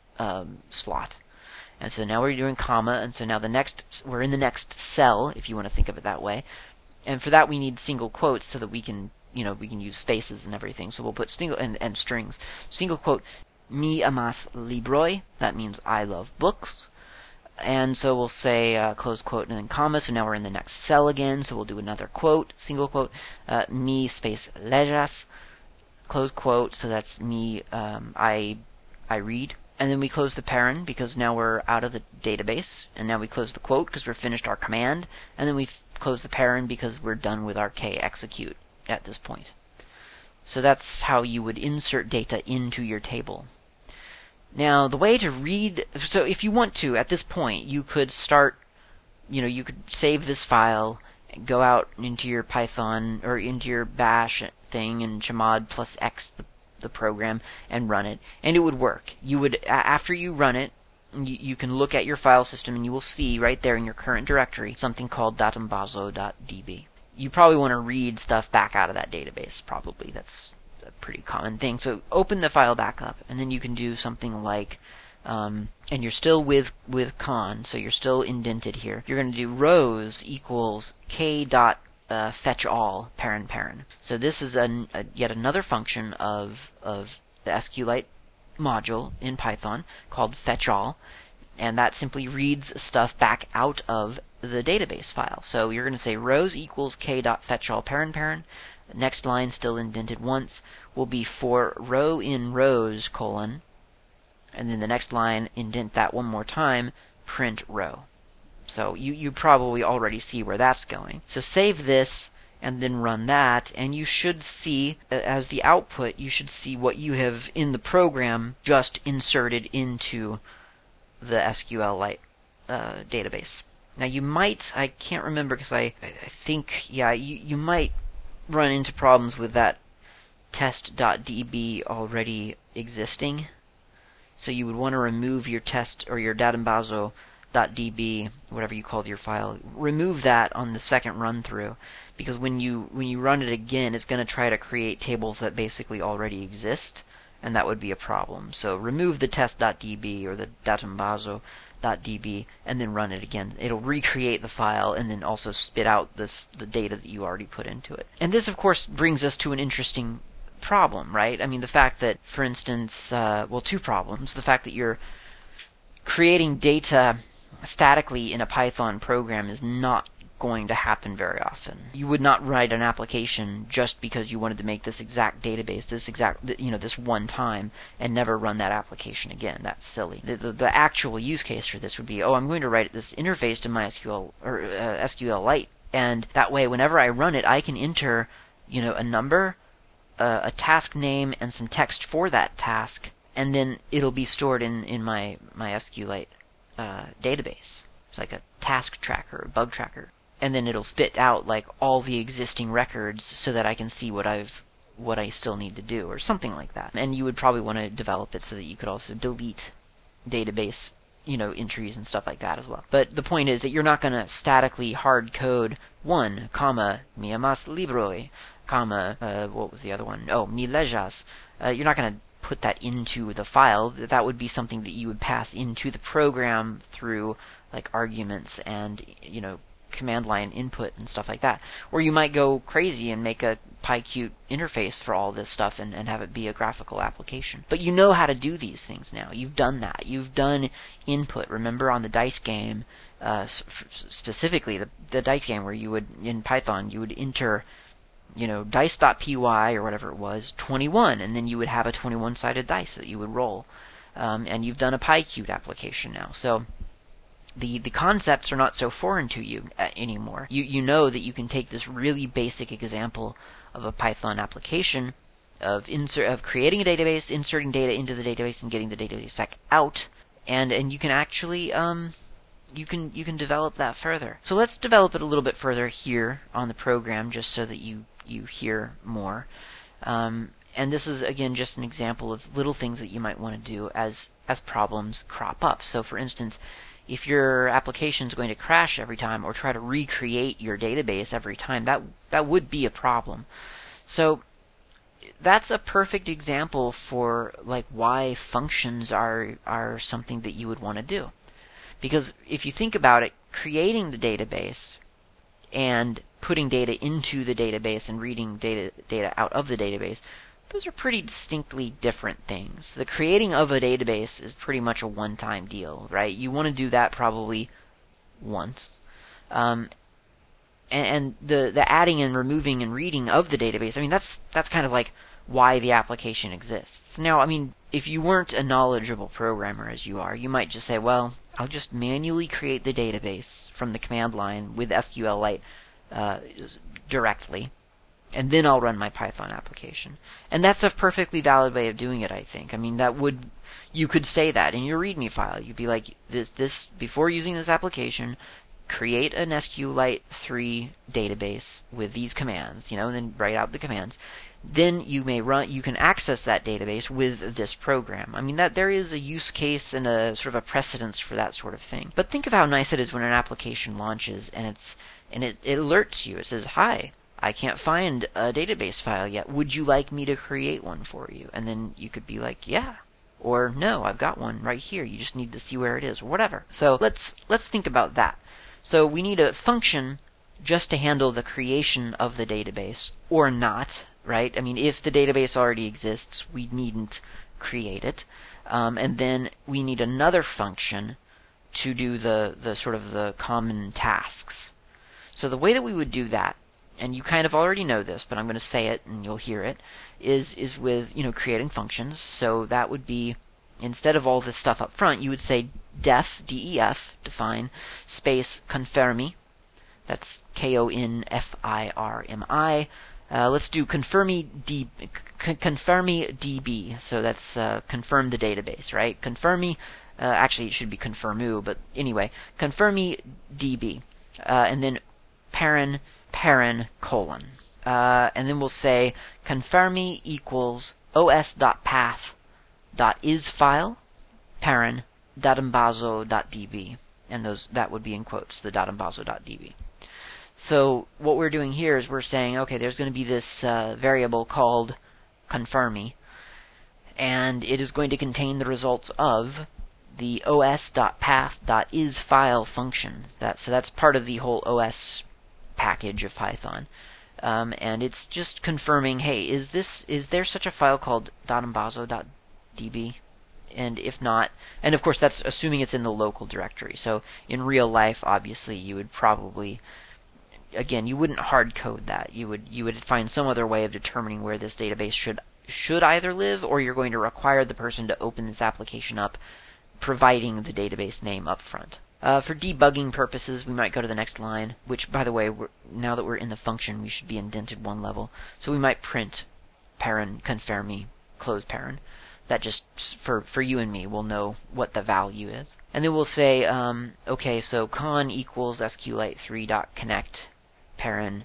slot. And so now we're doing comma, and so now we're in the next cell, if you want to think of it that way. And for that we need single quotes so that we can use spaces and everything. So we'll put single and strings. Single quote mi amas libroi, that means I love books. And so we'll say close quote and then comma, so now we're in the next cell again, so we'll do another quote, single quote, mi space legas, close quote, so that's me, I read. And then we close the parent because now we're out of the database, and now we close the quote because we're finished our command, and then we close the parent because we're done with our k execute at this point. So that's how you would insert data into your table. Now, the way to read, so if you want to, at this point, you could start, you could save this file, go out into your Python, or into your bash thing, and chmod plus x, the program, and run it, and it would work. You would, after you run it, you can look at your file system, and you will see right there in your current directory something called datambazo.db. You probably want to read stuff back out of that database, probably. That's a pretty common thing. So open the file back up, and then you can do something like, and you're still with con, so you're still indented here. You're going to do rows equals k dot fetch all parent. So this is yet another function of the SQLite module in Python called fetch all, and that simply reads stuff back out of the database file. So you're going to say rows equals k dot fetch all parent. Next line, still indented once, will be for row in rows, colon, and then the next line, indent that one more time, print row. So you probably already see where that's going. So save this, and then run that, and you should see, as the output, you should see what you have in the program just inserted into the SQLite database. Now you might, I can't remember because I think, yeah, you might run into problems with that test.db already existing. So you would want to remove your test or your datambazo.db, whatever you called your file, remove that on the second run through, because when you run it again, it's going to try to create tables that basically already exist, and that would be a problem. So remove the test.db or the datambazo.db and then run it again. It'll recreate the file and then also spit out the data that you already put into it. And this, of course, brings us to an interesting problem, right? I mean, the fact that, for instance, two problems. The fact that you're creating data statically in a Python program is not going to happen very often. You would not write an application just because you wanted to make this exact database, this one time, and never run that application again. That's silly. The actual use case for this would be, I'm going to write this interface to MySQL or SQLite, and that way, whenever I run it, I can enter, a number, a task name, and some text for that task, and then it'll be stored in my SQLite database. It's like a task tracker, a bug tracker. And then it'll spit out like all the existing records so that I can see what I still need to do, or something like that. And you would probably want to develop it so that you could also delete database, entries and stuff like that as well. But the point is that you're not going to statically hard code 1, mi amas libroi, what was the other one? Mi lejas. You're not going to put that into the file. That would be something that you would pass into the program through like arguments and, command line input and stuff like that. Or you might go crazy and make a PyQt interface for all this stuff and have it be a graphical application. But you know how to do these things now. You've done that. You've done input. Remember on the dice game, specifically the dice game where you would, in Python, you would enter, dice.py or whatever it was, 21, and then you would have a 21-sided dice that you would roll. And you've done a PyQt application now. So the concepts are not so foreign to you anymore. You know that you can take this really basic example of a Python application of creating a database, inserting data into the database, and getting the database back out, and you can actually you can develop that further. So let's develop it a little bit further here on the program, just so that you hear more. And this is again just an example of little things that you might want to do as problems crop up. So for instance, if your application is going to crash every time or try to recreate your database every time, that would be a problem. So that's a perfect example for like why functions are something that you would want to do. Because if you think about it, creating the database and putting data into the database and reading data out of the database, those are pretty distinctly different things. The creating of a database is pretty much a one-time deal, right? You want to do that probably once. And the adding and removing and reading of the database, I mean, that's kind of like why the application exists. Now, I mean, if you weren't a knowledgeable programmer as you are, you might just say, well, I'll just manually create the database from the command line with SQLite directly, and then I'll run my Python application. And that's a perfectly valid way of doing it, I think. I mean, you could say that in your README file. You'd be like, this before using this application, create an SQLite 3 database with these commands, and then write out the commands. Then you can access that database with this program. I mean, that there is a use case and a sort of a precedence for that sort of thing. But think of how nice it is when an application launches and it alerts you. It says, "Hi, I can't find a database file yet. Would you like me to create one for you?" And then you could be like, "Yeah," or "No, I've got one right here. You just need to see where it is," or whatever. So let's think about that. So we need a function just to handle the creation of the database, or not, right? I mean, if the database already exists, we needn't create it. And then we need another function to do the sort of the common tasks. So the way that we would do that, and you kind of already know this, but I'm going to say it and you'll hear it, is with, creating functions. So that would be, instead of all this stuff up front, you would say def, D-E-F, define, space, confirmi. That's K-O-N-F-I-R-M-I. Let's do confirmi db. So that's confirm the database, right? Confirmi, actually it should be confirmu, but anyway, confirmi db. And then parent, colon. And then we'll say confirmi equals os.path.isFile, parent, datambazo.db. And that would be in quotes, the datambazo.db. So what we're doing here is we're saying, okay, there's going to be this variable called confirmi, and it is going to contain the results of the os.path.isFile function. So that's part of the whole OS package of Python. and it's just confirming, hey, is there such a file called .embazo.db? And if not, and of course that's assuming it's in the local directory. So in real life, obviously, you would probably, again, you wouldn't hard code that. You would find some other way of determining where this database should either live, or you're going to require the person to open this application up, providing the database name up front. For debugging purposes, we might go to the next line, which, by the way, now that we're in the function, we should be indented one level. So we might print paren confirmi close paren. That just, for you and me, we'll know what the value is. And then we'll say, okay, so con equals sqlite3.connect paren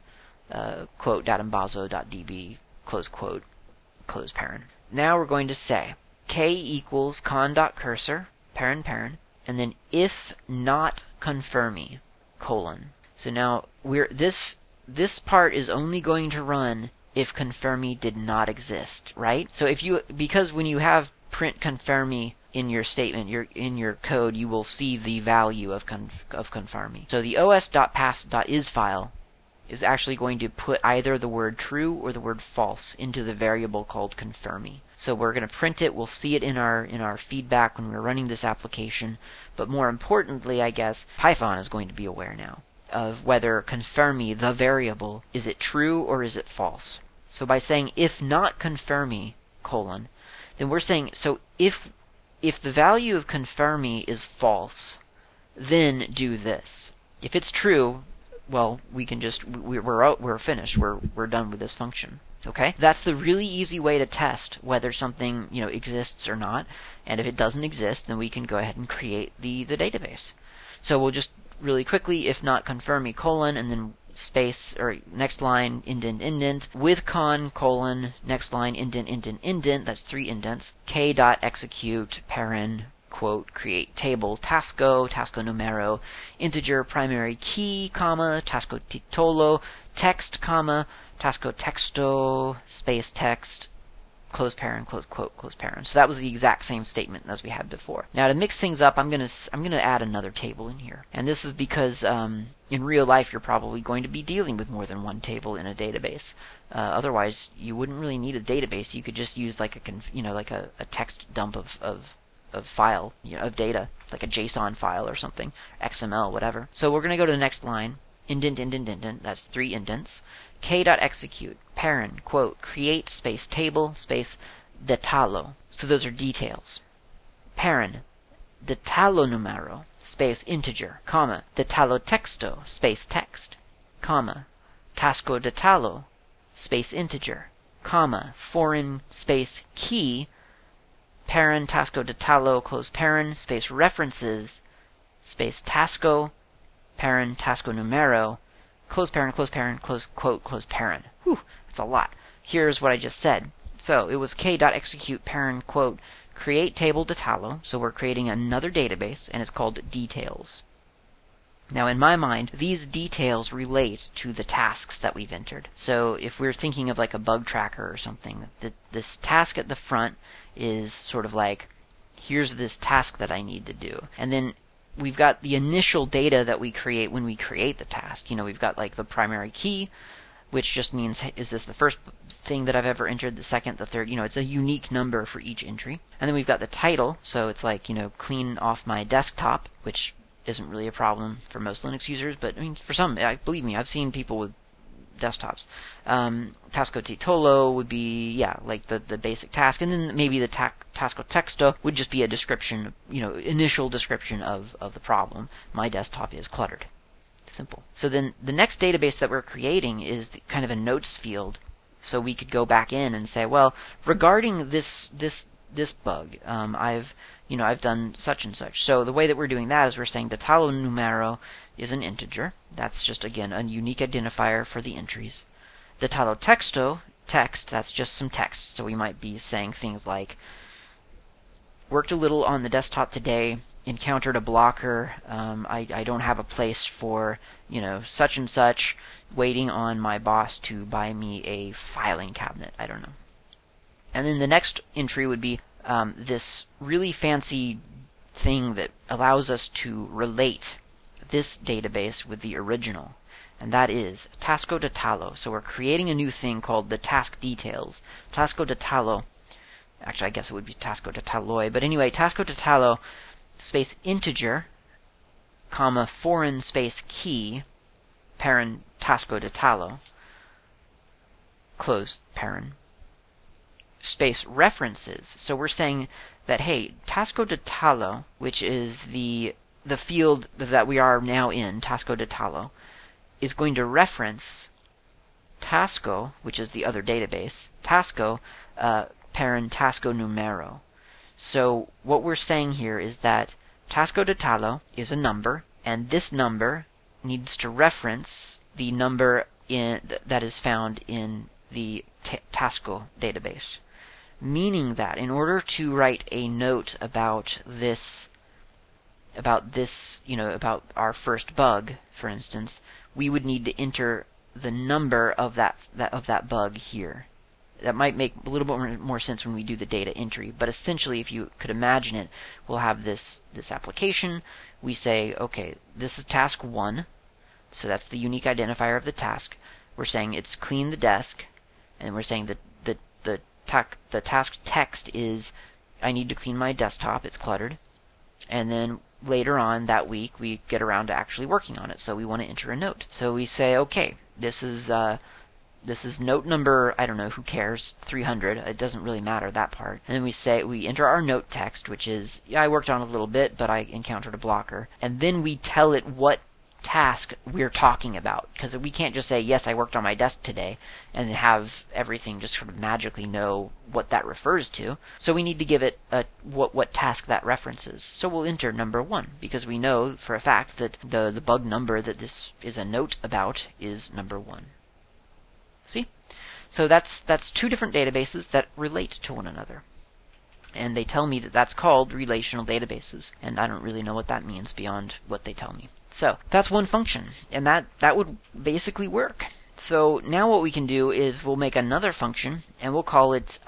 quote.embazo.db close quote close paren. Now we're going to say k equals con.cursor paren, and then if not confirmi colon. So now this part is only going to run if confirmi did not exist, right? So because when you have print confirmi in your statement, in your code, you will see the value of confirmi. So the os.path.is file is actually going to put either the word true or the word false into the variable called confirmi. So we're going to print it, we'll see it in our feedback when we're running this application, but more importantly, I guess, Python is going to be aware now of whether confirmi, the variable, is it true or is it false. So by saying if not confirmi colon, then we're saying, so if the value of confirmi is false, then do this. If it's true, well, we can just we're finished. We're done with this function. Okay? That's the really easy way to test whether something, exists or not. And if it doesn't exist, then we can go ahead and create the database. So we'll just really quickly, if not confirmi colon, and then space, or next line, indent, with con colon, next line, indent, that's 3 indents, k.execute paren quote create table tasko numero integer primary key comma tasko titolo text comma tasko texto space text close paren close quote close paren. So that was the exact same statement as we had before. Now to mix things up, I'm gonna add another table in here, and this is because in real life you're probably going to be dealing with more than one table in a database. Otherwise, you wouldn't really need a database. You could just use like a text dump of file, of data, like a JSON file or something, XML, whatever. So we're going to go to the next line, indent, that's 3 indents, k.execute, paren, quote, create, space table, space detallo. So those are details. Paren, detallo numero, space integer, comma, detallo texto, space text, comma, tasko detallo, space integer, comma, foreign, space key, paren tasko detallo close paren space references space tasko paren tasko numero close paren close quote close paren. Whew, that's a lot. Here's what I just said. So it was k.execute paren quote create table detallo. So we're creating another database, and it's called details. Now, in my mind, these details relate to the tasks that we've entered. So if we're thinking of like a bug tracker or something, this task at the front is sort of like, here's this task that I need to do. And then we've got the initial data that we create when we create the task. We've got like the primary key, which just means, is this the first thing that I've ever entered, the second, the third? It's a unique number for each entry. And then we've got the title, so it's like, clean off my desktop, which isn't really a problem for most Linux users, but for some, believe me, I've seen people with desktops. Tasko titolo would be, like the basic task, and then maybe the tasko texto would just be a description, initial description of the problem. My desktop is cluttered. Simple. So then the next database that we're creating is kind of a notes field, so we could go back in and say, well, regarding this bug, I've done such and such. So the way that we're doing that is we're saying detallo numero is an integer. That's just, again, a unique identifier for the entries. Detallo texto, text, that's just some text. So we might be saying things like, worked a little on the desktop today, encountered a blocker, I don't have a place for, such and such, waiting on my boss to buy me a filing cabinet. I don't know. And then the next entry would be this really fancy thing that allows us to relate this database with the original. and that is tasko detallo. So we're creating a new thing called the task details. Tasko detallo, actually I guess it would be tasko detalloi, but anyway, tasko detallo space integer, comma, foreign space key, paren tasko detallo, close paren, space references. So we're saying that, hey, tasko detallo, which is the field that we are now in, tasko detallo, is going to reference tasko, which is the other database, tasko, paren tasko numero. So what we're saying here is that tasko detallo is a number, and this number needs to reference the number that is found in the tasko database. Meaning that in order to write a note about this, about our first bug, for instance, we would need to enter the number of that bug here. That might make a little bit more sense when we do the data entry, but essentially, if you could imagine it, we'll have this application. We say, okay, this is task 1, so that's the unique identifier of the task. We're saying it's clean the desk, and we're saying that the task text is I need to clean my desktop, it's cluttered. And then later on that week, we get around to actually working on it, so we want to enter a note. So we say, okay, this is note number, I don't know, who cares, 300. It doesn't really matter, that part. And then we enter our note text, which is, yeah, I worked on it a little bit, but I encountered a blocker. And then we tell it what task we're talking about, because we can't just say, yes, I worked on my desk today, and have everything just sort of magically know what that refers to. So we need to give it what task that references. So we'll enter number 1, because we know for a fact that the bug number that this is a note about is number 1. See? So that's 2 different databases that relate to one another. And they tell me that that's called relational databases. And I don't really know what that means beyond what they tell me. So that's one function. And that would basically work. So now what we can do is we'll make another function, and we'll call it,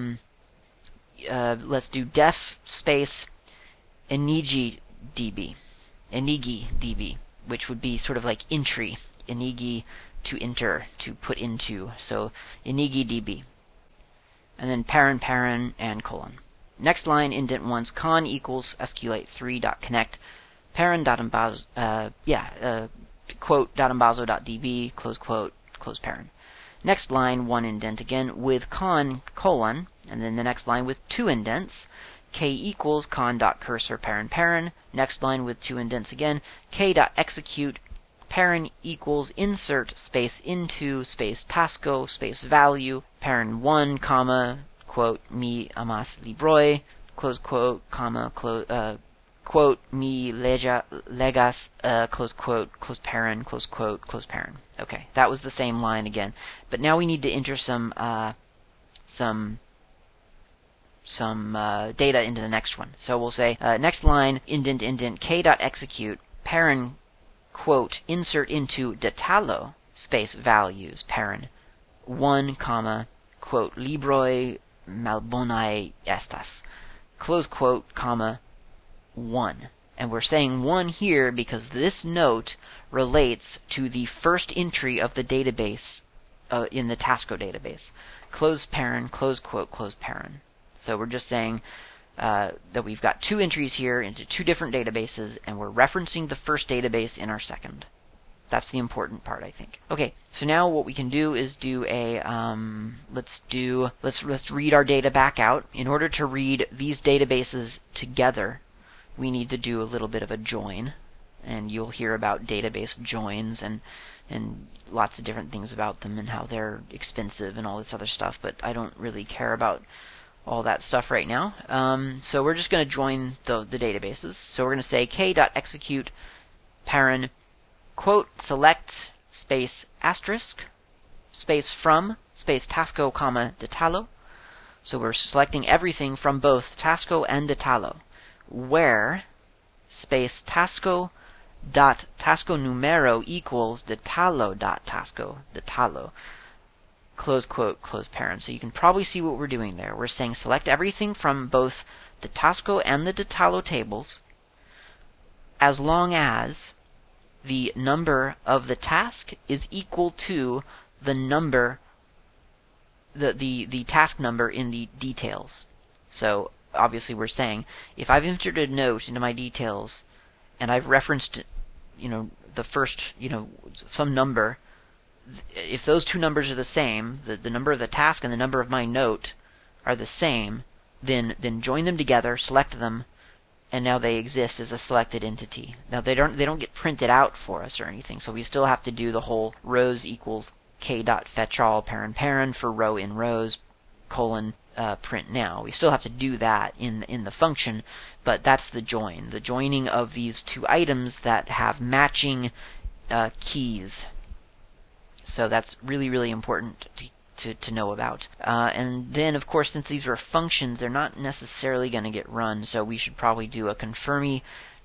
let's do def space inigidb, which would be sort of like entry, inigi to enter, to put into, so inigidb. And then paren, and colon. Next line, indent once, con equals sqlite3.connect, paren quote datambazo.db, close quote, close paren. Next line, 1 indent again, with con, colon, and then the next line with 2 indents, k equals con.cursor paren. Next line with 2 indents again, k.execute paren equals insert space into space tasko space value paren 1 comma quote mi amas libroi close quote comma quote mi legas close quote close paren close quote close paren. Okay, that was the same line again, but now we need to enter some data into the next one. So we'll say next line indent k.execute paren quote insert into detallo space values paren 1 comma quote libroi malbonai estas close quote comma 1. And we're saying 1 here because this note relates to the first entry of the database in the tasko database. Close paren, close quote, close paren. So we're just saying that we've got 2 entries here into 2 different databases, and we're referencing the first database in our second. That's the important part, I think. Okay, so now what we can do is do a let's read our data back out. In order to read these databases together, we need to do a little bit of a join, and you'll hear about database joins and lots of different things about them and how they're expensive and all this other stuff, but I don't really care about all that stuff right now. So we're just going to join the databases. So we're going to say k.execute paren quote select space asterisk space from space tasko comma detallo. So we're selecting everything from both tasko and detallo, where space tasko dot tasko numero equals detallo dot tasko detallo close quote close paren. So you can probably see what we're doing there. We're saying select everything from both the tasko and the detallo tables, as long as the number of the task is equal to the number, the task number in the details. So obviously we're saying if I've entered a note into my details and I've referenced, the first, some number, if those two numbers are the same, the number of the task and the number of my note are the same, then join them together, select them, and now they exist as a selected entity. Now they don't get printed out for us or anything, so we still have to do the whole rows equals k.fetchAll parent for row in rows colon print now. We still have to do that in the function, but that's the join. The joining of these two items that have matching keys. So that's really, really important to know about. And then, of course, since these were functions, they're not necessarily going to get run, so we should probably do a confirmi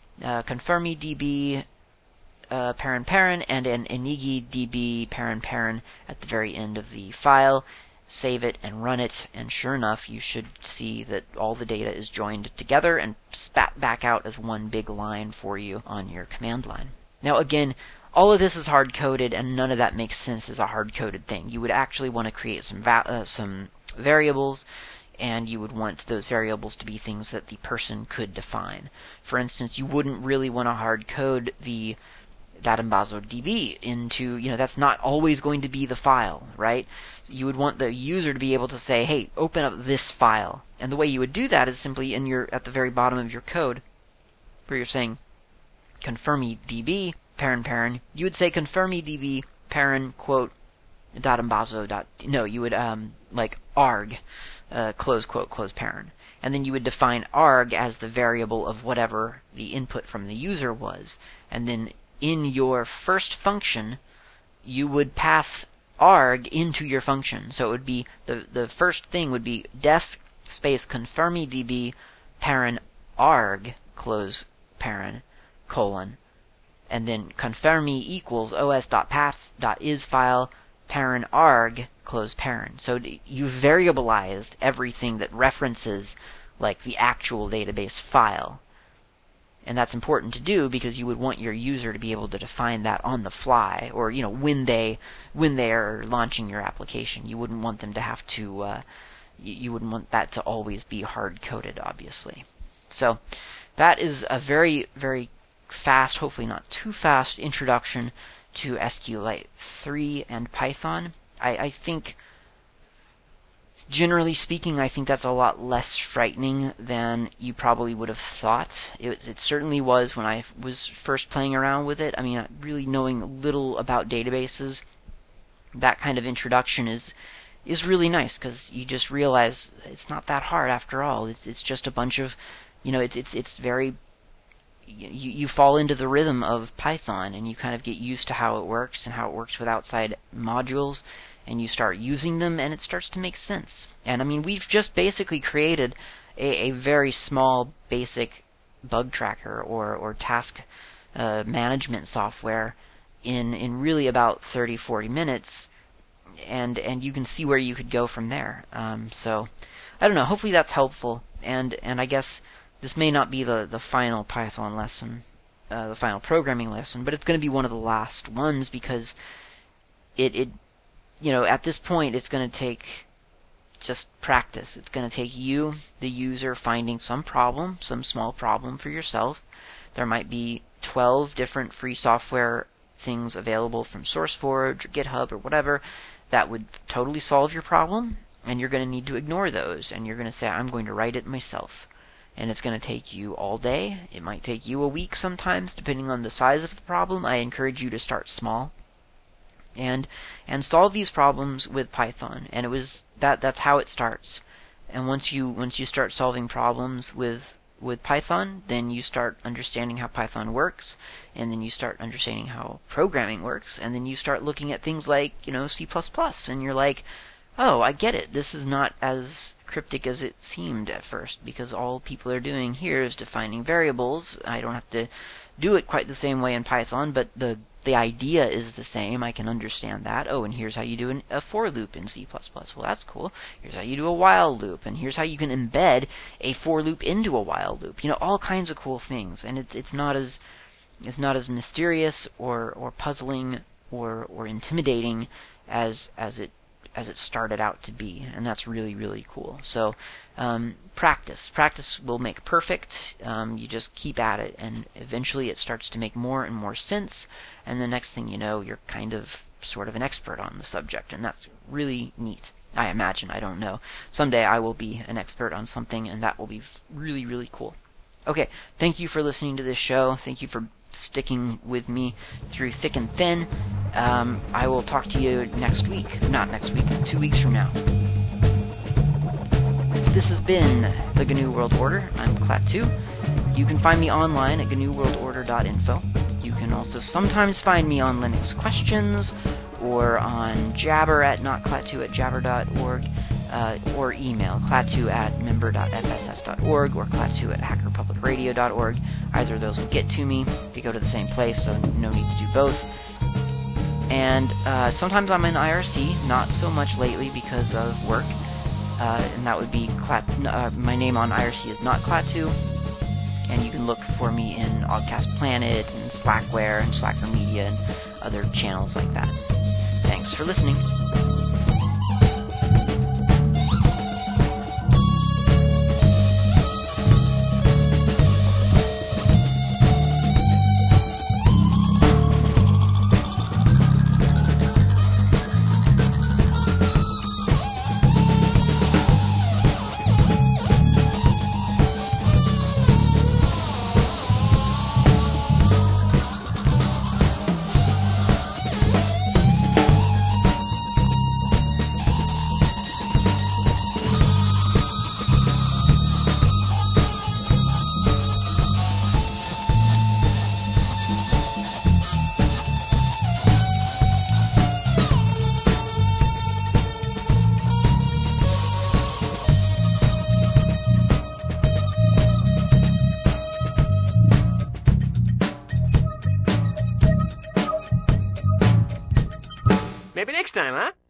db parent and an inigi db parent at the very end of the file. Save it and run it, and sure enough, you should see that all the data is joined together and spat back out as one big line for you on your command line. Now again, all of this is hard-coded, and none of that makes sense as a hard-coded thing. You would actually want to create some variables, and you would want those variables to be things that the person could define. For instance, you wouldn't really want to hard-code the Datambazo DB into, that's not always going to be the file, right? You would want the user to be able to say, hey, open up this file. And the way you would do that is simply at the very bottom of your code, where you're saying confirmi db parent, you would say confirmi db parent quote datambazo no, you would like arg close quote close parent, and then you would define arg as the variable of whatever the input from the user was, and then in your first function you would pass arg into your function. So it would be the first thing would be def space confirmi db parent arg close parent colon, and then confirmi equals os.path.isFile parent arg close parent. So you variabilized everything that references like the actual database file. And that's important to do because you would want your user to be able to define that on the fly, or when they are launching your application. You wouldn't want them to have to. You wouldn't want that to always be hard coded, obviously. So that is a very, very fast, hopefully not too fast, introduction to SQLite 3 and Python. I think, generally speaking, I think that's a lot less frightening than you probably would have thought. It certainly was when I was first playing around with it. I mean, really knowing little about databases, that kind of introduction is really nice because you just realize it's not that hard after all. It's just a bunch of, it's very. You fall into the rhythm of Python, and you kind of get used to how it works and how it works with outside modules, and you start using them, and it starts to make sense. And I mean, we've just basically created a very small, basic bug tracker or task management software in really about 30-40 minutes, and you can see where you could go from there. So I don't know. Hopefully that's helpful, and I guess this may not be the final Python lesson, the final programming lesson, but it's going to be one of the last ones because it at this point it's going to take just practice. It's going to take you, the user, finding some problem, some small problem for yourself. There might be 12 different free software things available from SourceForge or GitHub or whatever that would totally solve your problem, and you're going to need to ignore those, and you're going to say, I'm going to write it myself. And it's going to take you all day. It might take you a week sometimes, depending on the size of the problem. I encourage you to start small and solve these problems with Python. And that's how it starts. And once you start solving problems with Python, then you start understanding how Python works, and then you start understanding how programming works, and then you start looking at things like C++, and you're like, oh, I get it. This is not as cryptic as it seemed at first, because all people are doing here is defining variables. I don't have to do it quite the same way in Python, but the idea is the same. I can understand that. Oh, and here's how you do a for loop in C++. Well, that's cool. Here's how you do a while loop, and here's how you can embed a for loop into a while loop. All kinds of cool things. And it's not as is not as mysterious or puzzling or intimidating as it started out to be, and that's really, really cool. So practice will make perfect. You just keep at it, and eventually it starts to make more and more sense, and the next thing you know, you're kind of sort of an expert on the subject, and that's really neat. I imagine, I don't know. Someday I will be an expert on something, and that will be really, really cool. Okay, thank you for listening to this show. Thank you for sticking with me through thick and thin. I will talk to you next week. Not next week, 2 weeks from now. This has been the GNU World Order. I'm Klaatu. You can find me online at gnuworldorder.info. You can also sometimes find me on Linux Questions, or on Jabber at notklaatu@jabber.org, or email klaatu@member.fsf.org or klaatu@hackerpublicradio.org. Either of those will get to me. They go to the same place, so no need to do both. And sometimes I'm in IRC, not so much lately because of work. And that would be my name on IRC is not Klaatu. And you can look for me in Oddcast Planet and Slackware and Slacker Media and other channels like that. Thanks for listening. Maybe next time, huh?